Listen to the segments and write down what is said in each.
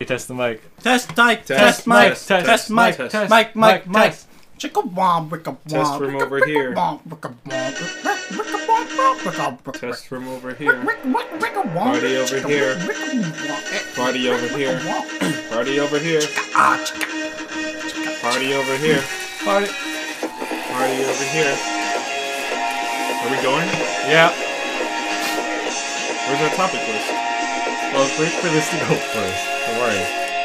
test the mic. Test mic. Test Mic. test, Test mic. test, Mic. Mic. Mic. test. Chicka bomb. Wicka bomb. Test from over here. Test Test from over here. Party over here. Party over here. Party over here. Party over here. Party. Party over here. Are we going? Yeah. Where's our topic list? Well, wait for this to go first. Don't worry.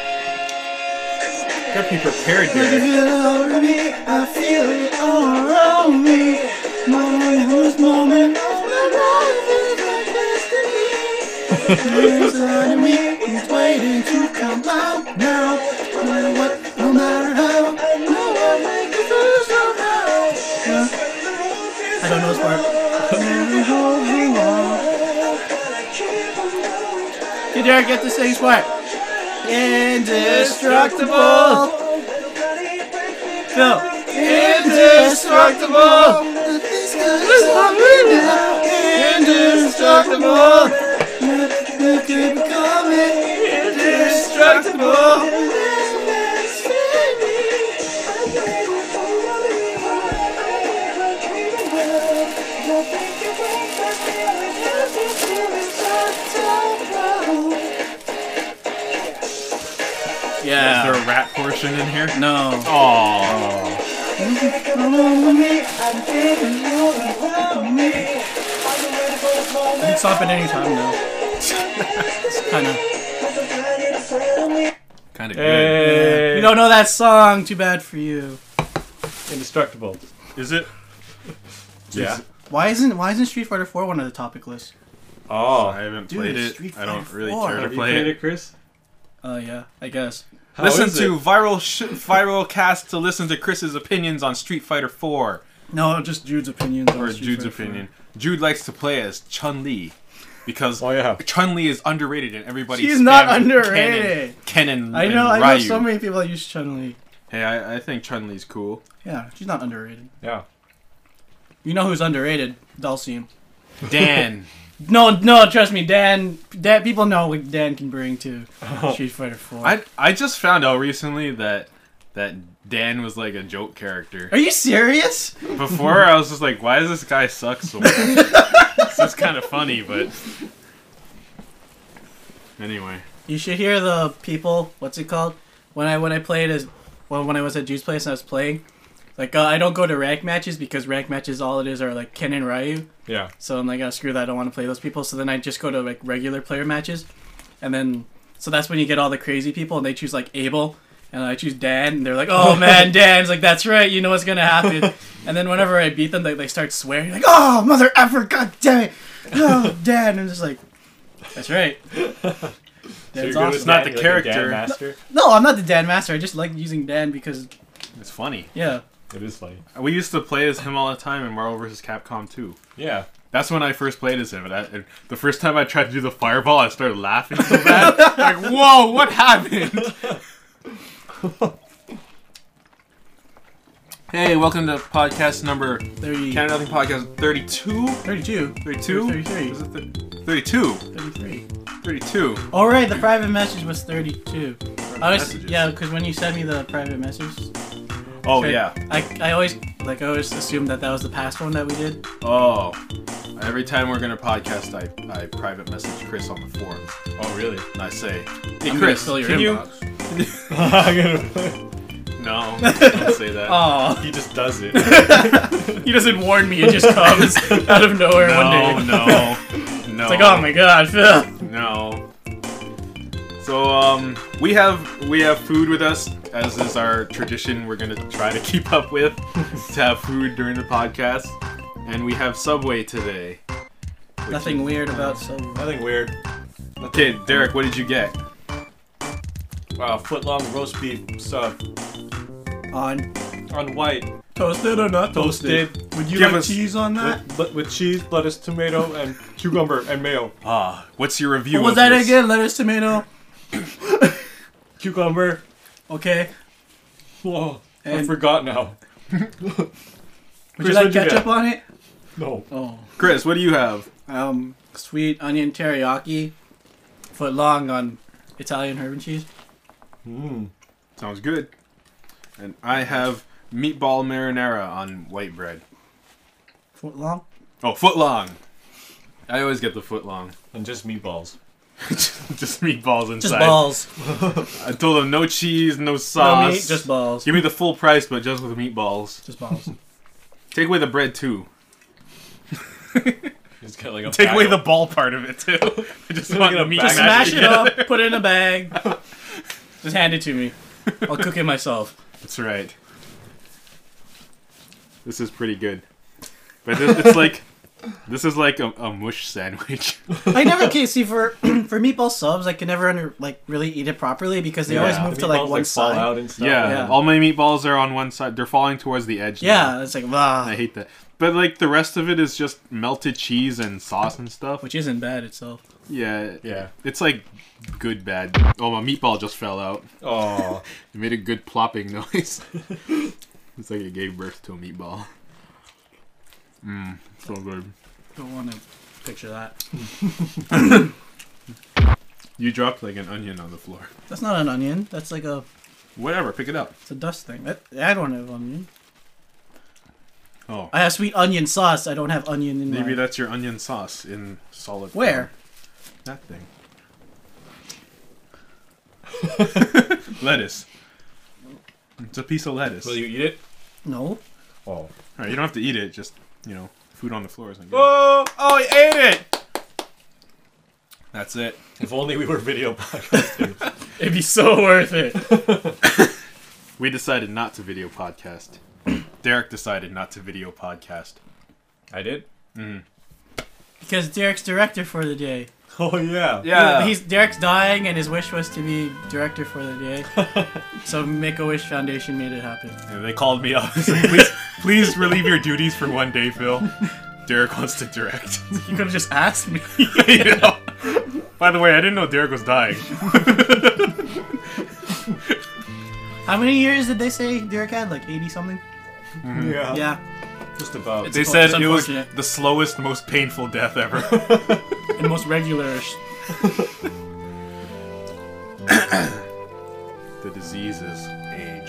Gotta be prepared here. I feel it all around me. Moment, moment, inside of me is waiting to come out now. No matter what, no matter how, I know I'll make it through somehow. I don't know this part. Hey, Derek, get the stage part. Indestructible. Phil. Indestructible. Indestructible. Keep coming. Indestructible. Yeah. Is there a rap portion in here? No. Oh. I can stop at any time now. It's Kind of Hey. You don't know that song. Too bad for you. Indestructible. good. Is it? Yeah. Why isn't Street Fighter 4 one of the topic lists? Oh. I haven't Dude, played it. Street I don't Fighter really 4. care to Have you play played it. it, Chris? Yeah, I guess. How Listen is to it? viral cast to listen to Chris's opinions on Street Fighter 4 No, just Jude's opinions. or on Street Jude's Fighter 4. opinion. Jude likes to play as Chun-Li because Oh, yeah. Chun-Li is underrated and everybody. She's not spams underrated. Ken and I know Ryu. so many people that use Chun-Li. Hey, I think Chun-Li's cool. Yeah, she's not underrated. Yeah. You know who's underrated? Dulcian. Dan. No, trust me, Dan. People know what Dan can bring to Street Fighter 4. I just found out recently that Dan was like a joke character. Are you serious? Before I was just like, why does this guy suck so much? It's just kind of funny, but anyway. You should hear the people. What's it called? When I played when I was at Jude's place and I was playing, like I don't go to rank matches because rank matches all it is are like Ken and Ryu. Yeah. So I'm like, oh, screw that, I don't want to play those people. So then I just go to like regular player matches, and then so that's when you get all the crazy people and they choose like Abel. And I choose Dan, and they're like, "Oh man, Dan's like that's right. You know what's gonna happen." And then whenever I beat them, they start swearing like, "Oh mother effer, god damn it, oh Dan!" And I'm just like, "That's right." Dan's awesome. It's not the You're character. Like a Dan master? No, I'm not the Dan master. I just like using Dan because It's funny. yeah. It is funny. We used to play as him all the time in Marvel vs. Capcom 2. Yeah. That's when I first played as him. And the first time I tried to do the fireball, I started laughing so bad. Like, whoa, what happened? Hey, welcome to podcast number 30, Canada Nothing Podcast 32? 32, 32? 33, Was it 32? 33. 32. All right, the private message was 32. I was messages. yeah, because when you sent me the private message, Oh, right, yeah. I always assumed that was the past one that we did. Oh. Every time we're going to podcast, I private message Chris on the forums. Oh, really? And I say, hey, I'm gonna Chris, fill your can you... inbox. I'm gonna... No, don't say that. Oh, He just does it. he doesn't warn me; it just comes out of nowhere one day. No. It's like, oh my god, Phil. No. So we have food with us, as is our tradition. We're gonna try to keep up with to have food during the podcast, and we have Subway today. Nothing weird about Subway. Nothing weird. Okay, Derek, what did you get? Foot-long roast beef sub On on white. toasted or not Toasted. Would you Give like us- cheese on that? With cheese, lettuce, tomato, and cucumber and mayo. What's your review? What was of that this? again? Lettuce, tomato. Cucumber. Okay. Whoa. I And- forgot now. Would Chris, you like what'd you ketchup get? on it? No. Oh. Chris, what do you have? Sweet onion teriyaki, foot long on Italian herb and cheese. Sounds good. And I have meatball marinara on white bread. Foot long. Oh, foot long. I always get the foot long. And just meatballs. Just meatballs inside. Just balls. I told them no cheese, no No sauce. meat, just balls. Give me the full price, but just with meatballs. Just balls. Take away the bread too. Just get like a Take bag away of- the ball part of it too. I just want the meat. Just mashed smash it together. up, put it in a bag. Just hand it to me. I'll cook it myself. That's right. This is pretty good. But it's like, this is like a mush sandwich. I never can see for meatball subs. I can never really eat it properly because they always Yeah. move The to like meatballs, one fall side. out and stuff. Yeah, Yeah. all my meatballs are on one side. They're falling towards the edge. now. Yeah, it's like blah, I hate that. But like the rest of it is just melted cheese and sauce and stuff. which isn't bad itself. Yeah, Yeah. it's like good bad. Oh, my meatball just fell out. Oh. It made a good plopping noise. It's like it gave birth to a meatball. So good. Don't want to picture that. You dropped like an onion on the floor. That's not an onion. That's like Whatever, pick it up. it's a dust thing. I don't have onion. Oh, I have sweet onion sauce. I don't have onion in maybe my... that's your onion sauce in solid. Where? Form. That thing. Lettuce. It's a piece of lettuce. Will you eat it? No. Oh. Alright, you don't have to eat it. Just food on the floor isn't good. Oh, he ate it! That's it. If only we were video podcasting. It'd be so worth it. We decided not to video podcast. Derek decided not to video podcast. I did? Because Derek's director for the day. Oh, yeah. Derek's dying, and his wish was to be director for the day. So Make-A-Wish Foundation made it happen. Yeah, they called me up. Please relieve your duties for one day, Phil. Derek wants to direct. You could have just asked me. You know? By the way, I didn't know Derek was dying. How many years did they say Derek had? Like 80 something? Yeah. Yeah. Just about. They It's said it was unfortunate. the slowest, most painful death ever. And most regularish. The disease is age.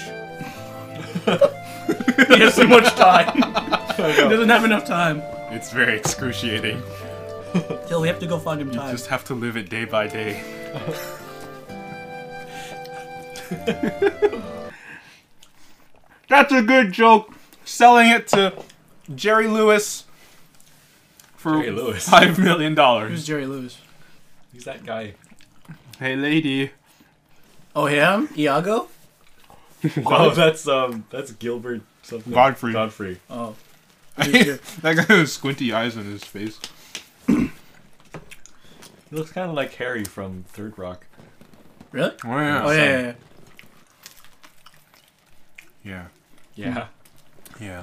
He has so much time. He doesn't have enough time. It's very excruciating. Till we have to go find him You time. just have to live it day by day. That's a good joke. Selling it to Jerry Lewis for Jerry Lewis. $5 million. Who's Jerry Lewis? He's that guy. Hey, lady. Oh, him? Iago? Oh, that's Gilbert something. Godfrey. Godfrey. Oh. That guy with squinty eyes on his face. He looks kind of like Harry from Third Rock. Really? Oh, yeah. Oh, yeah. Yeah. Yeah. Yeah.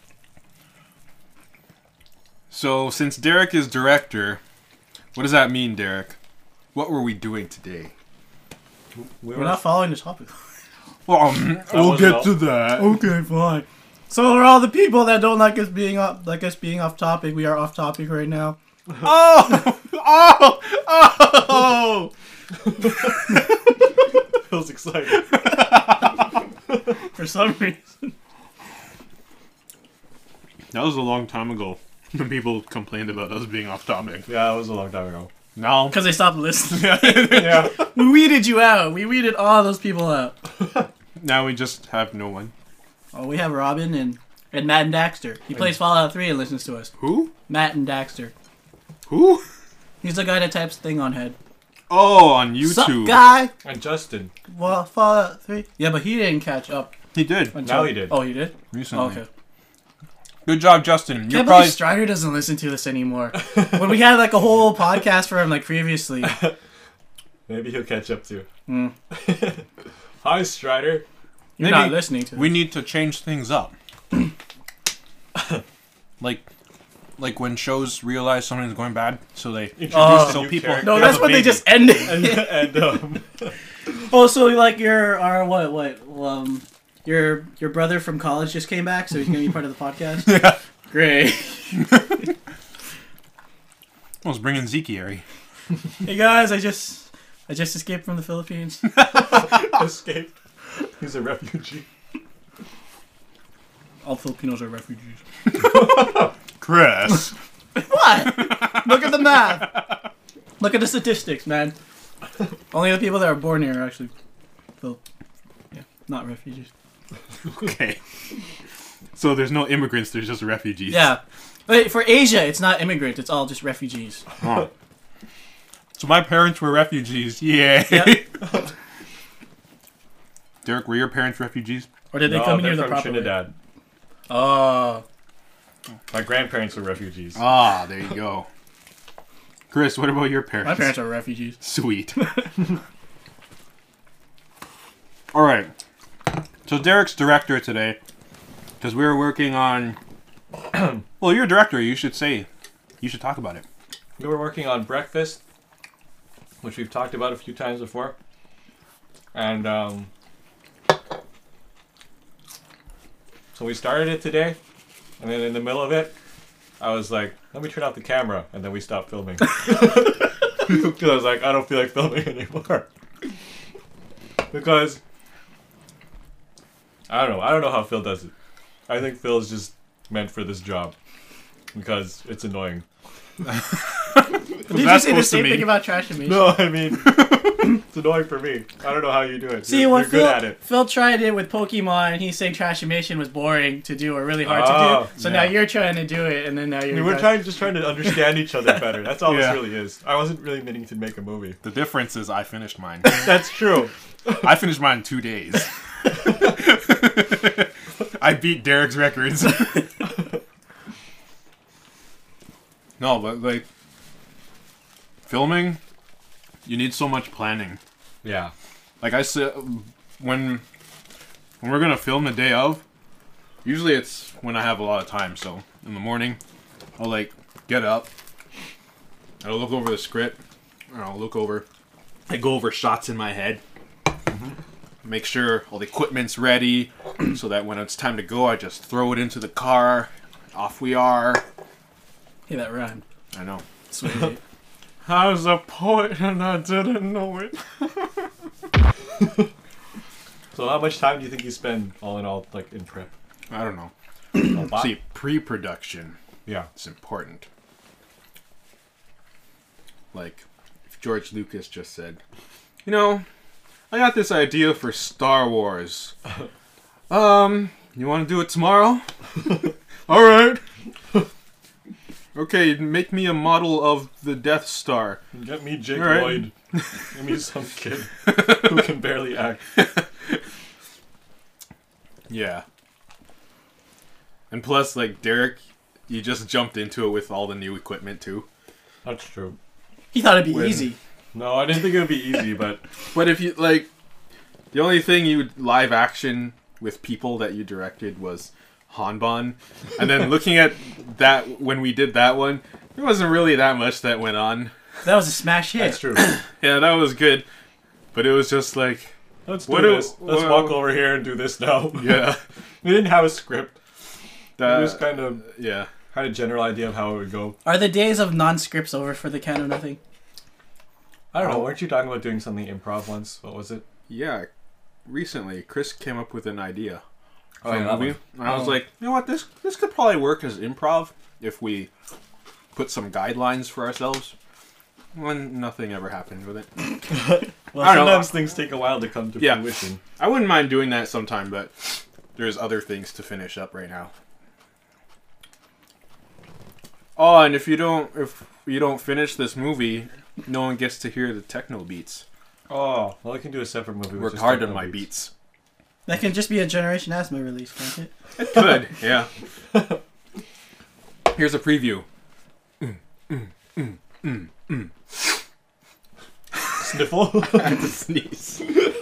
So, since Derek is director, what does that mean, Derek? What were we doing today? We're not following the topic. Well, we'll wasn't get all- to that. Okay, fine. So for all the people that don't like us being off topic, we are off topic right now. Oh! Oh! Oh! Feels excited. For some reason. That was a long time ago when people complained about us being off topic. Yeah, it was a long time ago. Now, Because they stopped listening. Yeah. We weeded you out. We weeded all those people out. now we just have no one. Oh, we have Robin and Matt and Daxter. He plays Fallout 3 and listens to us. Who? Matt and Daxter. Who? He's the guy that types thing on head. Oh, on YouTube. Sup, guy? And Justin. Well, Fallout 3. Yeah, but he didn't catch up. He did. Until... Now he did. Oh, he did? Recently. Oh, okay. Good job, Justin. You're Can't probably... believe Strider doesn't listen to this anymore. When we had like a whole podcast for him like previously. Maybe he'll catch up too. Mm. Hi, Strider. You're Maybe not listening to We need to change things up. like when shows realize something's going bad, so they Introduce Oh. a So new people- character. No, Have that's a what they baby. just ended. and Oh, so like your brother from college just came back, so he's gonna be part of the podcast. Yeah. Great. I was bringing Zekiari. Hey guys, I just escaped from the Philippines. escaped. He's a refugee. All Filipinos are refugees. Chris. What? Look at the math. Look at the statistics, man. Only the people that are born here are actually, not refugees. Okay. So there's no immigrants, there's just refugees. Yeah. But for Asia, it's not immigrant. It's all just refugees. Oh. So my parents were refugees. Yeah. Yep. Derek, were your parents refugees? Or did they No, come in they're here the from proper way? Trinidad. Oh. My grandparents were refugees. Ah, there you go. Chris, what about your parents? My parents are refugees. Sweet. All right. So Derek's director today, because we were working on. Well, you're a director. You should talk about it. We were working on Breakfast, which we've talked about a few times before. And so we started it today, and then in the middle of it, I was like, let me turn off the camera, and then we stopped filming. Because I was like, I don't feel like filming anymore. Because, I don't know how Phil does it. I think Phil is just meant for this job. Because it's annoying. Did you say the same thing about Trash Animation? No, I mean, it's annoying for me. I don't know how you do it. See, you're when good at it. Phil tried it with Pokemon, and he's saying Trashimation was boring to do or really hard to do. So yeah. now you're trying to do it, and then now I you're. mean, we're just trying to understand each other better. That's all Yeah. this really is. I wasn't really meaning to make a movie. The difference is I finished mine. That's true. I finished mine in 2 days. I beat Derek's records. No, but like filming, you need so much planning. Yeah. Like I said, when we're gonna film the day of, usually it's when I have a lot of time. So in the morning, I'll like get up, I'll look over the script, or I go over shots in my head, make sure all the equipment's ready, so that when it's time to go, I just throw it into the car, off we are. Hey, that rhymed. I know. Sweet. I was a poet and I didn't know it. So how much time do you think you spend all in all, like, in prep? I don't know. A lot? See, pre-production. Yeah. It's important. Like, if George Lucas just said, you know, I got this idea for Star Wars. You want to do it tomorrow? All right. Okay, make me a model of the Death Star. Get me Jake All right. Lloyd. Give me some kid who can barely act. Yeah. And plus, like, Derek, you just jumped into it with all the new equipment, too. That's true. He thought it'd be When- easy. No, I didn't think it would be easy, but But if you, like, the only thing you live action with people that you directed was Hanban. And then looking at that, when we did that one, there wasn't really that much that went on. That was a smash hit. that's true. Yeah, that was good. But it was just like, Let's do What do- this. Let's well- walk over here and do this now. yeah. We didn't have a script. It was That, kind of yeah. had a general idea of how it would go. Are the days of non-scripts over for the Count of Nothing? I don't know. Weren't you talking about doing something improv once? What was it? Yeah. Recently, Chris came up with an idea. Oh, for a yeah, that movie. one. And I was Oh. like, you know what, this could probably work as improv if we put some guidelines for ourselves. When nothing ever happened with it. Well, I don't know. sometimes things take a while to come to Yeah. fruition. I wouldn't mind doing that sometime, but there's other things to finish up right now. Oh, and if you don't finish this movie, no one gets to hear the techno beats. Oh, well, I can do a separate movie. with Work just hard on techno my beats. beats. That can just be a Generation Asthma release, can't it? Good, yeah. Here's a preview. Sniffle. I had to sneeze.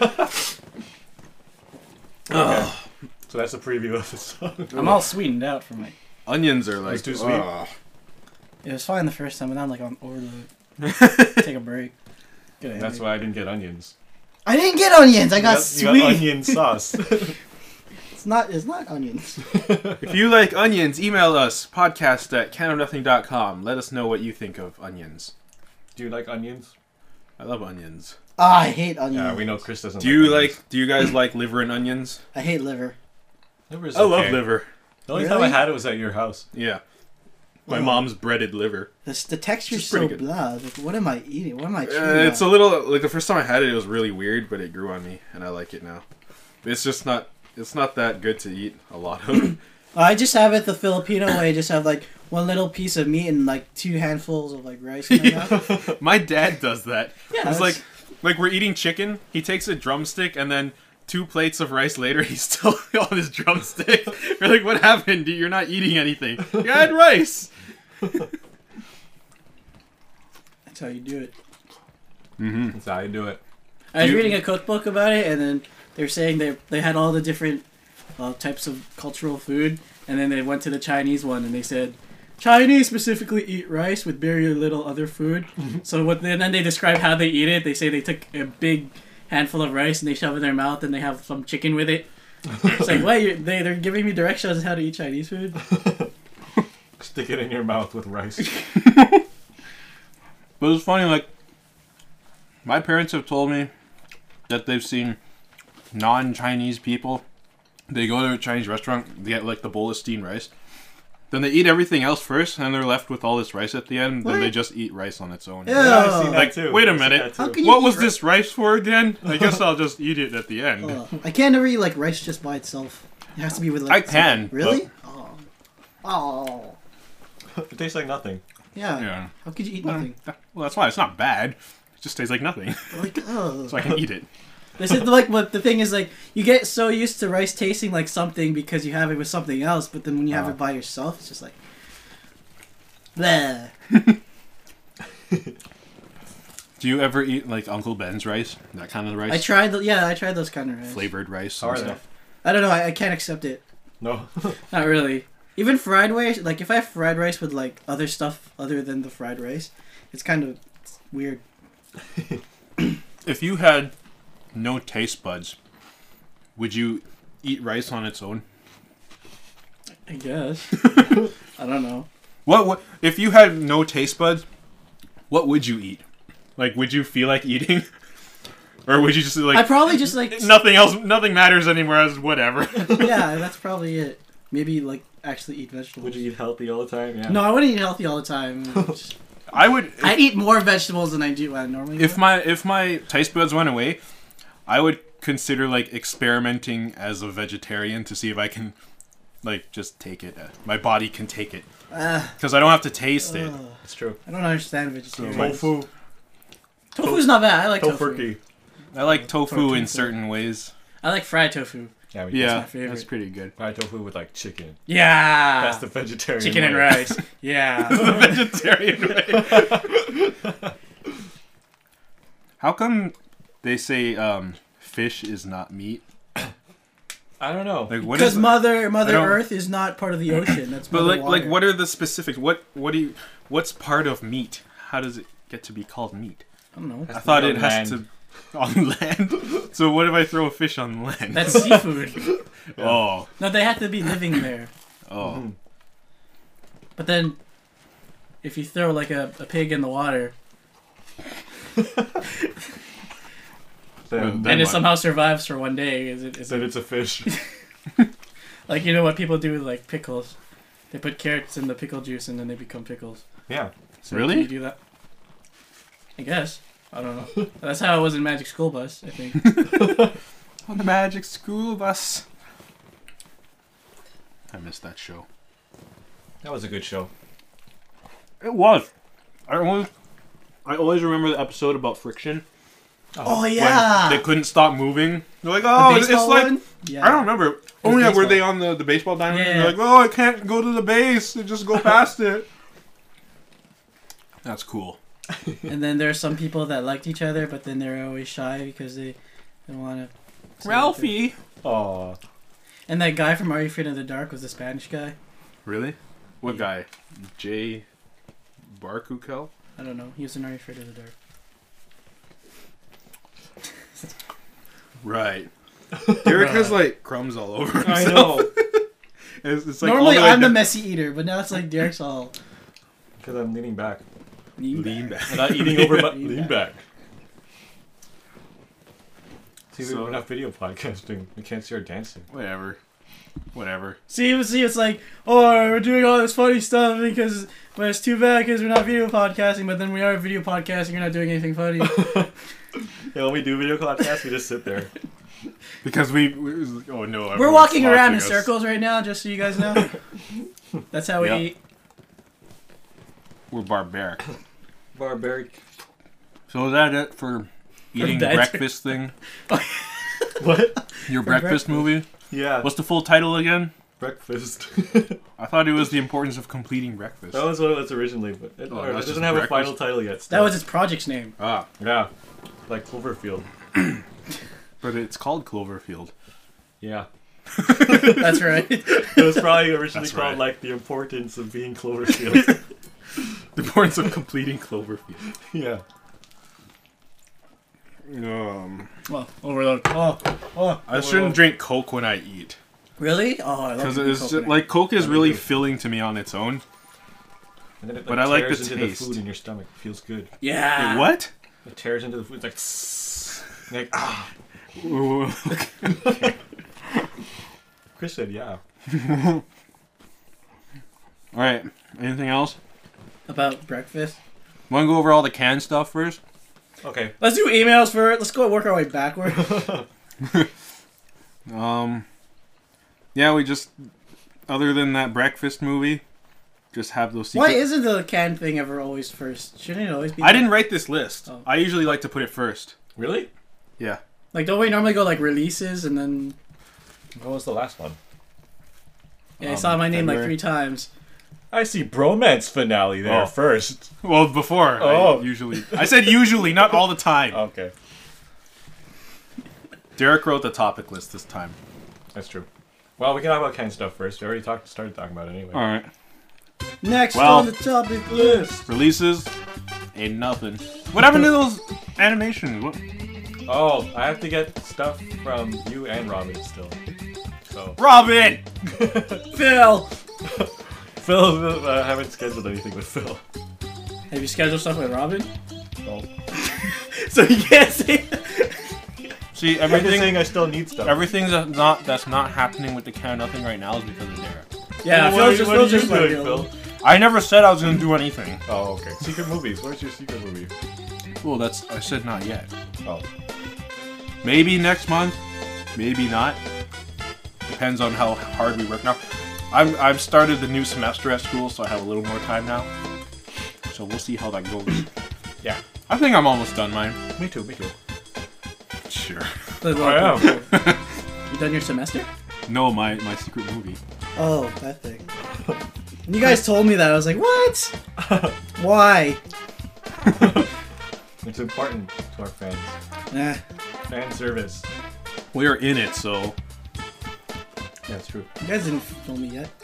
Okay. So that's a preview of the song. I'm all sweetened out from my. Onions are like It's too sweet. ugh. It was fine the first time, but now I'm like on over the take a break. Good That's why I didn't get onions. I didn't get onions. I got You sweet. got onion sauce. It's not onions. If you like onions, email us podcast@canofnothing.com. Let us know what you think of onions. Do you like onions? I love onions. I hate onions. Yeah, we know Chris doesn't. Do you onions. do you guys like liver and onions? I hate liver. Liver's I love okay. liver. The only time I Really? had it was at your house. Yeah. My Oh. mom's breaded liver. The texture's It's pretty so good. blah. Like, what am I eating? What am I chewing It's a little like the first time I had it, it was really weird, but it grew on me, and I like it now. It's just not. It's not that good to eat a lot of. I just have it the Filipino way. I just have like one little piece of meat and like 2 handfuls of like rice in my mouth. My dad does that. Yeah, It's like we're eating chicken. He takes a drumstick and then 2 plates of rice later, he's still on his drumstick. We're like, what happened? Dude, you're not eating anything. You had rice. that's how you do it. Mm-hmm. That's how you do it. I was You- reading a cookbook about it, and then they're saying they had all the different types of cultural food, and then they went to the Chinese one, and they said Chinese specifically eat rice with very little other food. So then they describe how they eat it. They say they took a big handful of rice and they shove it in their mouth, and they have some chicken with it. It's like, wait, they're giving me directions on how to eat Chinese food. Stick it in your mouth with rice. But it's funny, like, my parents have told me that they've seen non-Chinese people. They go to a Chinese restaurant, they get, like, the bowl of steamed rice. Then they eat everything else first, and they're left with all this rice at the end. What? Then they just eat rice on its own. Ew. Yeah, I've seen that Like, too. wait a I've seen minute. that too. How can you What eat was rice? this rice for again? I guess I'll just eat it at the end. I can't never eat like rice just by itself. It has to be with like. I can, something. Really? Oh. It tastes like nothing. Yeah. Yeah. How could you eat nothing? Well, that's why it's not bad. It just tastes like nothing. Like, oh. So I can eat it. This is like what the thing is like. You get so used to rice tasting like something because you have it with something else, but then when you have it by yourself, it's just like, bleh. Do you ever eat, like, Uncle Ben's rice? That kind of rice? I tried those kind of rice. Flavored rice How and are they? stuff. I don't know. I can't accept it. No. Not really. Even fried rice, like if I have fried rice with like other stuff other than the fried rice, it's kind of weird. If you had no taste buds, would you eat rice on its own? I guess. I don't know. What if you had no taste buds? What would you eat? Like, would you feel like eating, or would you just like I probably just like nothing else? Nothing matters anymore. As whatever. yeah, that's probably it. Maybe like actually eat vegetables. Would you eat healthy all the time? Yeah. No, I wouldn't eat healthy all the time. I would. I eat more vegetables than I do what I normally. If do. my taste buds went away, I would consider like experimenting as a vegetarian to see if I can like just take it. My body can take it because I don't have to taste it. It's true. I don't understand vegetarian. Tofu. Tofu's not bad. I like tofu. Tofurkey. I like tofu in Tofu. certain ways. I like fried tofu. Yeah. Yeah, my favorite. that's pretty good. Fried tofu with like chicken. Yeah. That's the vegetarian. chicken and way. rice. Yeah. Vegetarian way. How come they say fish is not meat? I don't know. Like what Because is? Mother I don't- Earth is not part of the ocean. That's But Mother like Water. what are the specifics? What's part of meat? How does it get to be called meat? I don't know. I thought on it has land. to on land. So what if I throw a fish on land? That's seafood. Oh, No, they have to be living there. oh. But then, if you throw like a pig in the water Then, Then and it what? somehow survives for one day, is it then it's a fish. like you know what people do with like pickles? They put carrots in the pickle juice and then they become pickles. Yeah. So Really? can you do that? I guess. I don't know. That's how it was in Magic School Bus, I think. On the Magic School Bus. I missed that show. That was a good show. It was. I always remember the episode about friction. Oh When yeah. they couldn't stop moving. They're like, The oh, it's baseball like one? Yeah. I don't remember. Oh was yeah, were baseball. they on the baseball diamond? Yeah. They're like, oh, I can't go to the base. Just go past it. That's cool. And then there are some people that liked each other, but then they're always shy because they don't want to. Ralphie. Aw. And that guy from Are You Afraid of the Dark was the Spanish guy. Really? What Yeah. guy? Jay Barkukel? I don't know. He was in Are You Afraid of the Dark. Right. Derek has like crumbs all over himself. I know. It's like Normally all the way I'm the down- messy eater, but now it's like Derek's all. Because I'm leaning back. lean back. I'm not eating over, but Lean lean back. See, So- we're not video podcasting. We can't see our dancing. Whatever. See, it's like, oh, we're doing all this funny stuff because, but it's too bad because we're not video podcasting. But then we are video podcasting. You're not doing anything funny. Yeah, when we do video podcasts, we just sit there. Because oh no. We're everyone's walking around in watching us. circles right now, just so you guys know. That's how we Yeah. eat. We're barbaric. Barbaric. So is that it for eating that. breakfast thing? What? Your breakfast movie? Yeah. What's the full title again? Breakfast? I thought it was The Importance of Completing Breakfast. That was what it was originally, but it, Oh, it that's doesn't just have a breakfast? final title yet. That Still. was its project's name. Ah, Yeah. Like Cloverfield. but it's called Cloverfield. Yeah. That's right. It was probably originally That's called right. like The Importance of Being Cloverfield. The Importance of Completing Cloverfield. Yeah. Well, overload. Oh. I shouldn't drink Coke when I eat. Really? Oh, I love Because drinking it's coconut. just, like Coke is Yeah, really me too. filling to me on its own. And then it, But I like the tears into taste. the food in your stomach. It feels good. Yeah. Wait, what? It tears into the food. It's like, ah. Ooh. Chris said, yeah. Alright, anything else? About breakfast. Want to go over all the canned stuff first? Okay. Let's do emails first. Let's go work our way backward. Yeah, we just, other than that breakfast movie, just have those Why secret... isn't the can thing ever always first? Shouldn't it always be? I didn't write this list. Oh. I usually like to put it first. Really? Yeah. Like, don't we normally go like releases and then? What was the last one? Yeah, I saw my name like February. 3 times. I see bromance finale there Oh. first. Well, before. Oh. I said usually, not all the time. Okay. Derek wrote the topic list this time. That's true. Well, we can talk about canned stuff first. We already started talking about it anyway. Alright. Next Well- on the topic list. Releases, ain't nothing. What happened to those animations? What? Oh, I have to get stuff from you and Robin still. So Robin! Phil, Phil, I haven't scheduled anything with Phil. have you scheduled stuff with Robin? Oh. So you can't say. See, I'm just saying everything, I still need stuff. everything that's not happening with the can nothing right now is because of Derek. Yeah, Well, Phil's what are you just like, doing, Phil? I never said I was gonna do anything. Oh, okay. Secret movies. Where's your secret movie? Well, I said not yet. Oh. Maybe next month, maybe not. Depends on how hard we work now. I've started the new semester at school, so I have a little more time now. So we'll see how that goes. Yeah. I think I'm almost done mine. Me too. Me too. Sure. I am. You done your semester? No, my secret movie. Oh, that thing. When you guys told me that, I was like, what? Why? It's important to our fans. Nah. Fan service. We are in it, so Yeah, it's true. You guys didn't film me yet.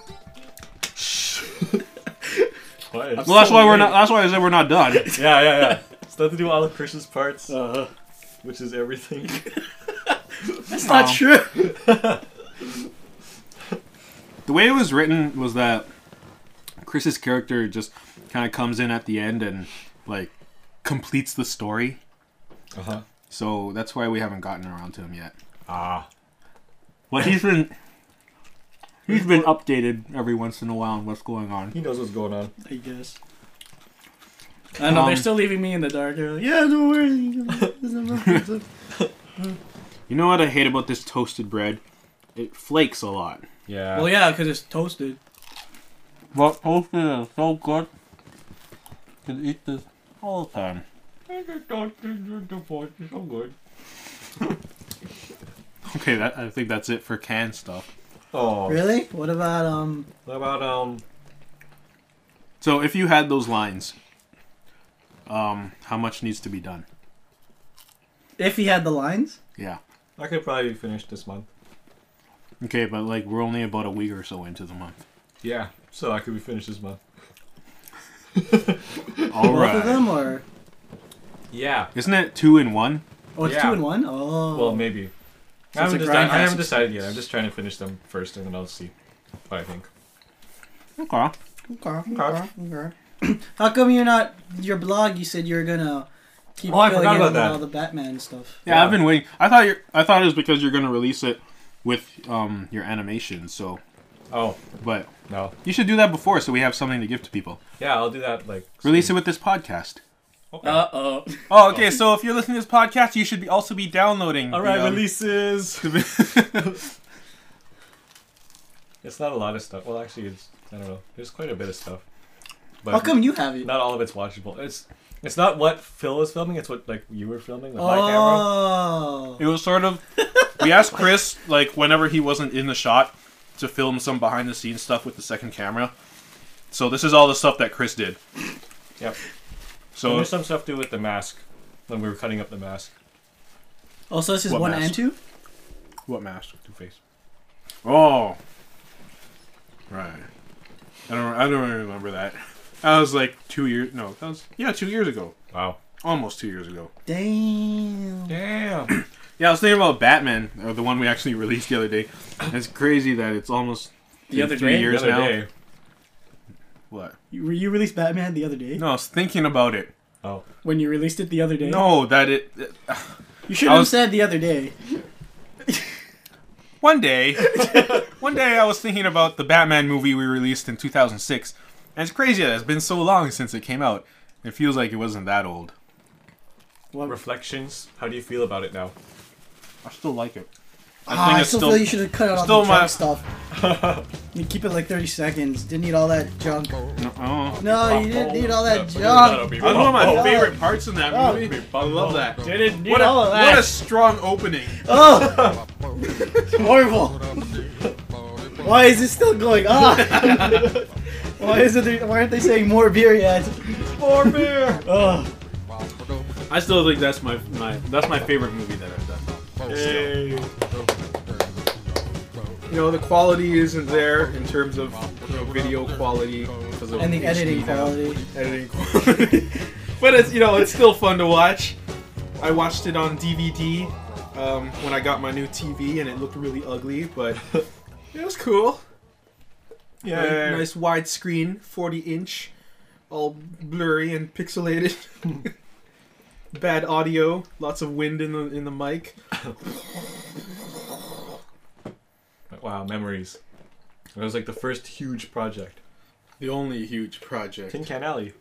What? well, that's why we're not. That's why I said we're not done. Yeah. Stuff to do all of Chris's parts, Uh-huh. which is everything. That's not true. The way it was written was that Chris's character just kind of comes in at the end and like completes the story. Uh-huh. So that's why we haven't gotten around to him yet. Ah. But he's been updated every once in a while on what's going on. He knows what's going on. I guess. I don't know, they're still leaving me in the dark. They're like, yeah, don't worry. You know what I hate about this toasted bread? It flakes a lot. Yeah. Well, yeah, because it's toasted. But toasted is so good. You can eat this all the time. so good. Okay, I think that's it for canned stuff. Oh. Really? What about, What about So if you had those lines, how much needs to be done? if he had the lines? Yeah. I could probably finish this month. Okay, but like we're only about a week or so into the month. Yeah. So I could be finished this month. All Both of right. them, or? Yeah. Isn't it 2 in 1? Oh, it's Yeah. 2 in 1? Oh. Well, maybe. So I it's haven't, a I grindhouse haven't decided yet. I'm just trying to finish them first, and then I'll see what I think. Okay. Okay. How come you're not, your blog, you said you were gonna keep Oh, I filling forgot in about with that. all the Batman stuff. Yeah, I've been waiting. I thought it was because you're gonna release it with your animation. So, Oh, but no. you should do that before so we have something to give to people. Yeah, I'll do that, like... Release it with this podcast. Okay. Uh-oh. Oh, okay. So if you're listening to this podcast, you should also be downloading. All right, releases. It's not a lot of stuff. Well, actually, it's... I don't know. There's quite a bit of stuff. But How come you have it? not all of it's watchable. It's not what Phil was filming. It's what, like, you were filming with my camera. Oh. It was sort of. We asked Chris, like, whenever he wasn't in the shot, to film some behind the scenes stuff with the second camera. So this is all the stuff that Chris did. Yep. So And there's some stuff to do with the mask. When we were cutting up the mask. Also, this is What 1 mask? and 2? what mask? Two-Face. Oh. Right. I don't really remember that. That was like 2 years. No, that was 2 years ago. Wow. Almost 2 years ago. Damn. Damn. Yeah, I was thinking about Batman, or the one we actually released the other day. It's crazy that it's almost The other 3 day? years The other now. day. What? You released Batman the other day? No, I was thinking about it. Oh. When you released it the other day? No, that it. You should I have was- said the other day. One day I was thinking about the Batman movie we released in 2006, and it's crazy that it's been so long since it came out. It feels like it wasn't that old. What? Reflections. How do you feel about it now? I still like it. I still feel you should have cut out all still the my- junk stuff. You keep it like 30 seconds. Didn't need all that junk. No, No, you didn't need all that That'll junk. be That's one of my Oh. favorite parts in that Oh. movie. I love that. Didn't need What a, all of that. what a strong opening. Oh! Horrible. Why is it still going on? Why aren't they saying more beer yet? More beer. Oh. I still think that's my favorite movie that I've done. Yay. You know, the quality isn't there in terms of video quality because of And the HD editing now. quality. Editing quality. But it's it's still fun to watch. I watched it on DVD when I got my new TV, and it looked really ugly, but it was cool. Yeah. Nice widescreen, 40-inch, all blurry and pixelated. Bad audio, lots of wind in the mic. Wow, memories. It was like the first huge project. The only huge project. Tin Can Alley.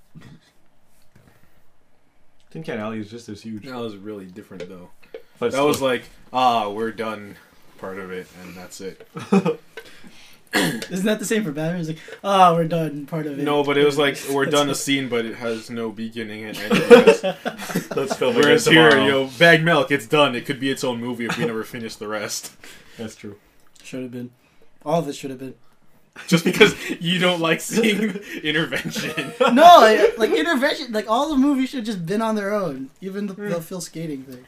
Tin Can Alley is just as huge. That was really different though. But That was like, we're done part of it, and that's it. Isn't that the same for Batman? It's like, we're done. Part of it. No, but it was like, we're done a scene, but it has no beginning and end. Whereas, let's film it whereas tomorrow. here, bag milk, it's done. It could be its own movie if we never finish the rest. That's true. Should have been. All of it should have been. Just because you don't like seeing intervention. No, like intervention. Like all the movies should have just been on their own. Even the Phil skating thing.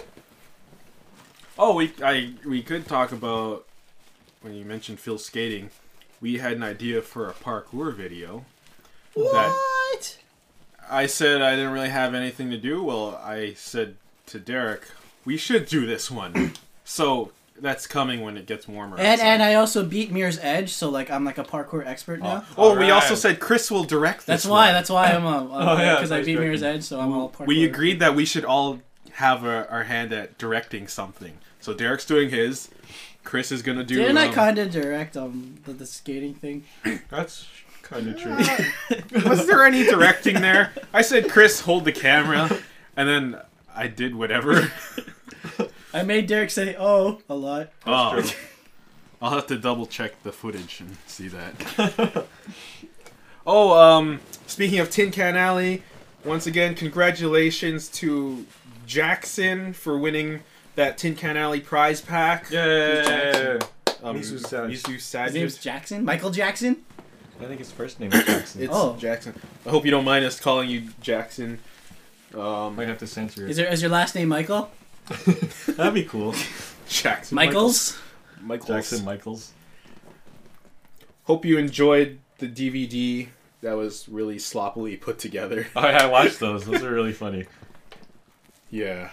Oh, we could talk about, when you mentioned Phil skating, we had an idea for a parkour video. What? I said I didn't really have anything to do. Well, I said to Derek, we should do this one. So that's coming when it gets warmer. And outside. I also beat Mirror's Edge, so like I'm like a parkour expert now. Oh, we Alright. also said Chris will direct this That's why. one. That's why I'm yeah, because I nice beat Mirror's directing. Edge, so I'm all parkour. We agreed that we should all have our hand at directing something. So Derek's doing his. Chris is gonna do. Didn't I kind of direct the skating thing? That's kind of true. Was there any directing there? I said, Chris, hold the camera, and then I did whatever. I made Derek say "oh" a lot. Oh, true. I'll have to double check the footage and see that. Oh, speaking of Tin Can Alley, once again, congratulations to Jackson for winning that Tin Can Alley prize pack. Yay! Misu His name's Jackson. Michael Jackson. I think his first name is Jackson. It's Oh. Jackson. I hope you don't mind us calling you Jackson. Might have to censor it. Is your last name Michael? That'd be cool. Jackson. Michaels. Michaels. Jackson Michaels. Hope you enjoyed the DVD that was really sloppily put together. Oh yeah, I watched those. Those are really funny. Yeah.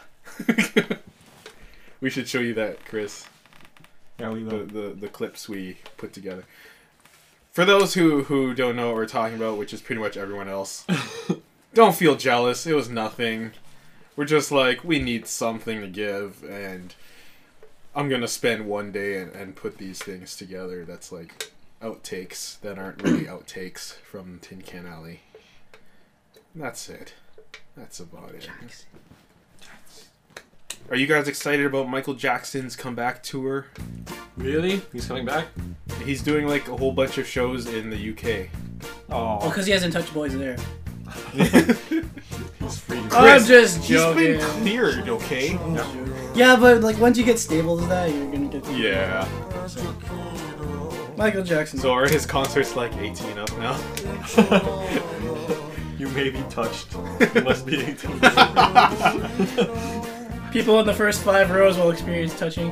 We should show you that, Chris. Yeah, we will. The clips we put together. For those who don't know what we're talking about, which is pretty much everyone else, don't feel jealous. It was nothing. We're just like, we need something to give, and I'm gonna spend one day and put these things together. That's like outtakes that aren't really outtakes from Tin Can Alley. And that's it. That's about it. Are you guys excited about Michael Jackson's comeback tour? Really? He's coming back? He's doing like a whole bunch of shows in the UK. Well, Oh, because he hasn't touched boys there. he's free. I'm just He's joking. been cleared, okay? Yeah, but like once you get stable to that, you're gonna get. Yeah. Michael Jackson. So are his concerts like 18 up now? You may be touched. You must be 18. People in the first 5 rows will experience touching.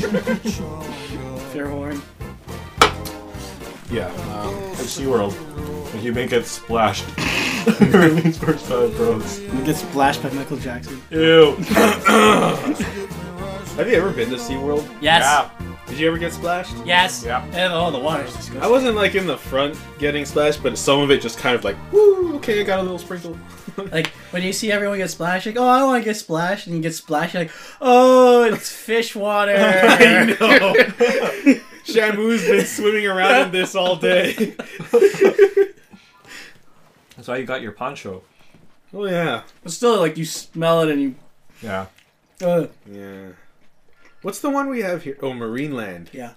Fair horn. Yeah. At SeaWorld, when you may get splashed during these first 5 rows. You get splashed by Michael Jackson. Ew. Have you ever been to SeaWorld? Yes. Yeah. Did you ever get splashed? Yes. Yeah. And oh, the water's disgusting. I wasn't like in the front getting splashed, but some of it just kind of like, woo, okay, I got a little sprinkle. Like when you see everyone get splashed, like, oh, I want to get splashed, and you get splashed, you're like, oh, it's fish water. I know. Shamu's been swimming around in this all day. That's why you got your poncho. Oh yeah. But still, like you smell it and you. Yeah. Yeah. What's the one we have here? Oh, Marineland. Yeah.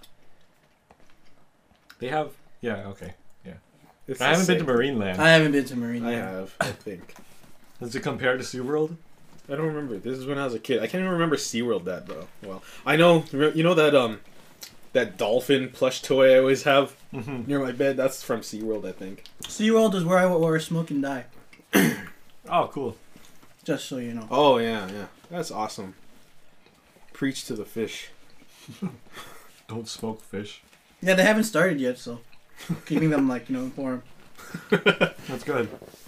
They have. Yeah, okay. It's I the haven't been to same. Marineland. I haven't been to Marine. I have, I think. Does it compare to SeaWorld? I don't remember. This is when I was a kid. I can't even remember SeaWorld that though. Well, I know. You know that that dolphin plush toy I always have near my bed. That's from SeaWorld, I think. SeaWorld is where I where smoke and die. Oh, cool. Just so you know. Oh yeah, yeah. That's awesome. Preach to the fish. Don't smoke fish. Yeah, they haven't started yet, so keeping them informed. That's good.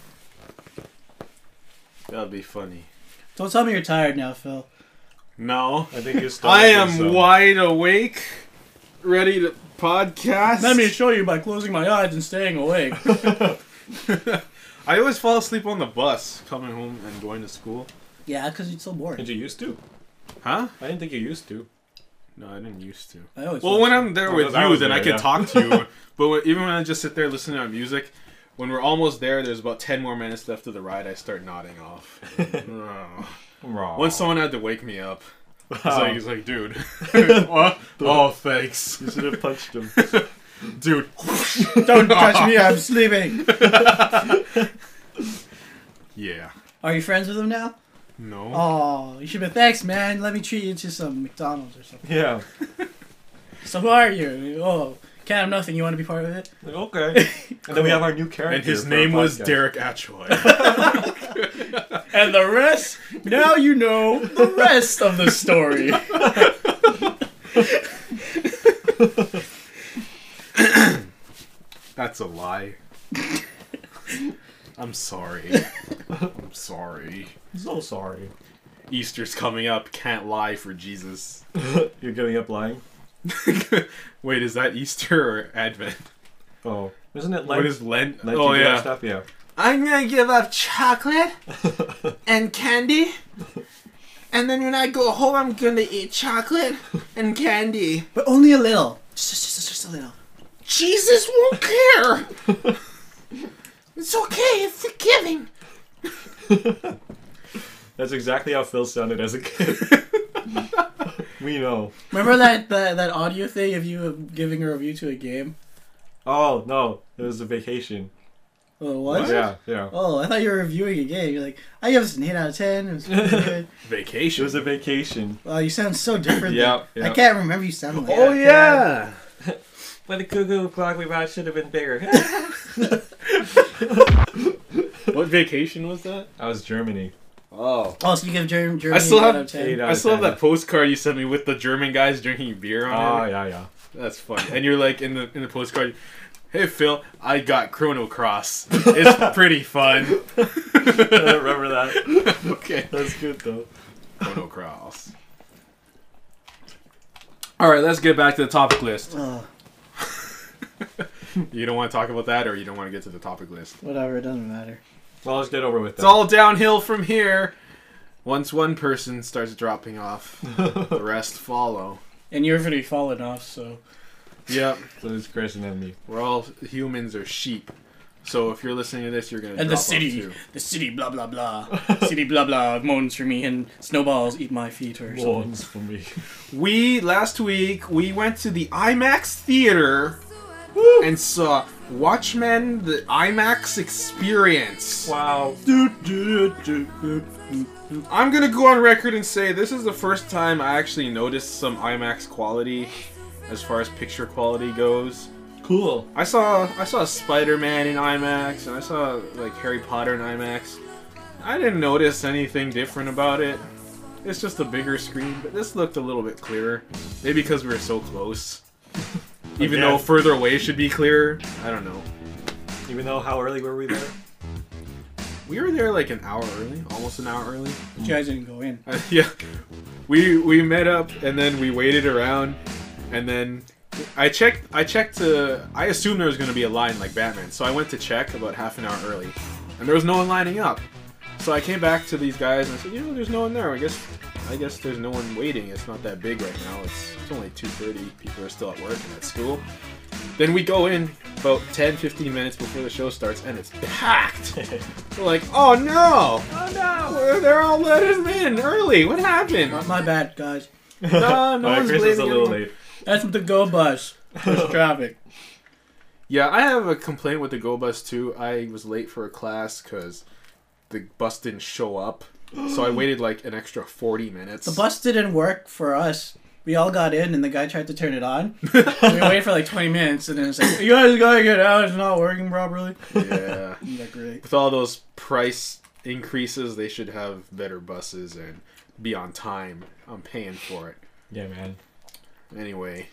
That'd be funny. Don't tell me you're tired now, Phil. No. I think his stomach I is, am wide awake, ready to podcast. Let me show you by closing my eyes and staying awake. I always fall asleep on the bus coming home and going to school. Yeah, because you're so bored. Did you used to? Huh? I didn't think you used to. No, I didn't used to. I always. Well, when I'm there Oh, with because I you, was then I there, can yeah. talk to you. But even when I just sit there listening to music, when we're almost there, there's about 10 more minutes left of the ride, I start nodding off. Raw. Once someone had to wake me up. Wow. He's like, dude. What? Oh, thanks. You should have punched him. Dude. Don't touch me, I'm sleeping. Yeah. Are you friends with him now? No. Oh, you should be. Thanks, man. Let me treat you to some McDonald's or something. Yeah. So who are you? Oh, can't have nothing. You want to be part of it? Like, okay. And then we have our new character. And his for name our was podcast. Derek Atchoy. And the rest, now you know the rest of the story. That's a lie. I'm sorry. I'm sorry. So sorry. Easter's coming up. Can't lie for Jesus. You're giving up lying? Wait, is that Easter or Advent? Oh. Isn't it Lent? What is Lent? Lent, Oh, you do that yeah. Stuff? Yeah. I'm gonna give up chocolate and candy. And then when I go home, I'm gonna eat chocolate and candy. But only a little. Just a little. Jesus won't care. It's okay. It's forgiving. That's exactly how Phil sounded as a kid. We know. Remember that audio thing of you giving a review to a game? Oh, no. It was a vacation. Oh, what? Yeah, yeah. Oh, I thought you were reviewing a game. You're like, I give this an 8 out of 10. It was pretty good. It Vacation. was a vacation. Wow, you sound so different. Yeah, than- yeah. I can't remember you sounding like Oh that. yeah. But the cuckoo clock we bought should have been bigger. What vacation was that? That was Germany. Oh. Oh, so you give Germany I still 8 have- out of 10. 8 out I of still have 10. that postcard you sent me with the German guys drinking beer on Oh, it. yeah, yeah. That's funny. And you're like in the postcard, hey Phil, I got Chrono Cross. It's pretty fun. I don't remember that. Okay. That's good, though. Chrono Cross. Alright, let's get back to the topic list. Oh, You don't want to talk about that, or you don't want to get to the topic list? whatever, it doesn't matter. Well, let's get over with that. It's all downhill from here. Once one person starts dropping off, the rest follow. And you're already fallen off, so. Yep. So it's Chris and then me. We're all humans or sheep. So if you're listening to this, you're gonna And drop the city, off too. the city, blah blah blah, city, blah blah, moans for me, and snowballs eat my feet or something. Moans for me. Last week we went to the IMAX theater and saw Watchmen: The IMAX Experience. Wow. I'm gonna go on record and say this is the first time I actually noticed some IMAX quality as far as picture quality goes. Cool. I saw Spider-Man in IMAX and I saw like Harry Potter in IMAX. I didn't notice anything different about it. It's just a bigger screen, but this looked a little bit clearer. Maybe because we were so close. Even though further away should be clearer. I don't know. Even though, how early were we there? We were there like an hour early, almost an hour early. You guys didn't go in. Yeah, we met up and then we waited around, and then I checked. I assumed there was going to be a line like Batman, so I went to check about half an hour early, and there was no one lining up. So I came back to these guys and I said, there's no one there. I guess there's no one waiting. It's not that big right now. It's only 2:30. People are still at work and at school. Then we go in about 10-15 minutes before the show starts, and it's packed. We're like, oh no! Oh no! They're all letting us in early. What happened? Not my bad, guys. No one's Chris was a blaming little anyone. late. That's with the go bus. There's traffic. Yeah, I have a complaint with the Go Bus too. I was late for a class because the bus didn't show up, so I waited like an extra 40 minutes. The bus didn't work for us. We all got in, and the guy tried to turn it on. We waited for like 20 minutes, and then it's like, you guys gotta get out. It's not working properly. Yeah. Yeah, great. With all those price increases, they should have better buses and be on time. I'm paying for it. Yeah, man. Anyway,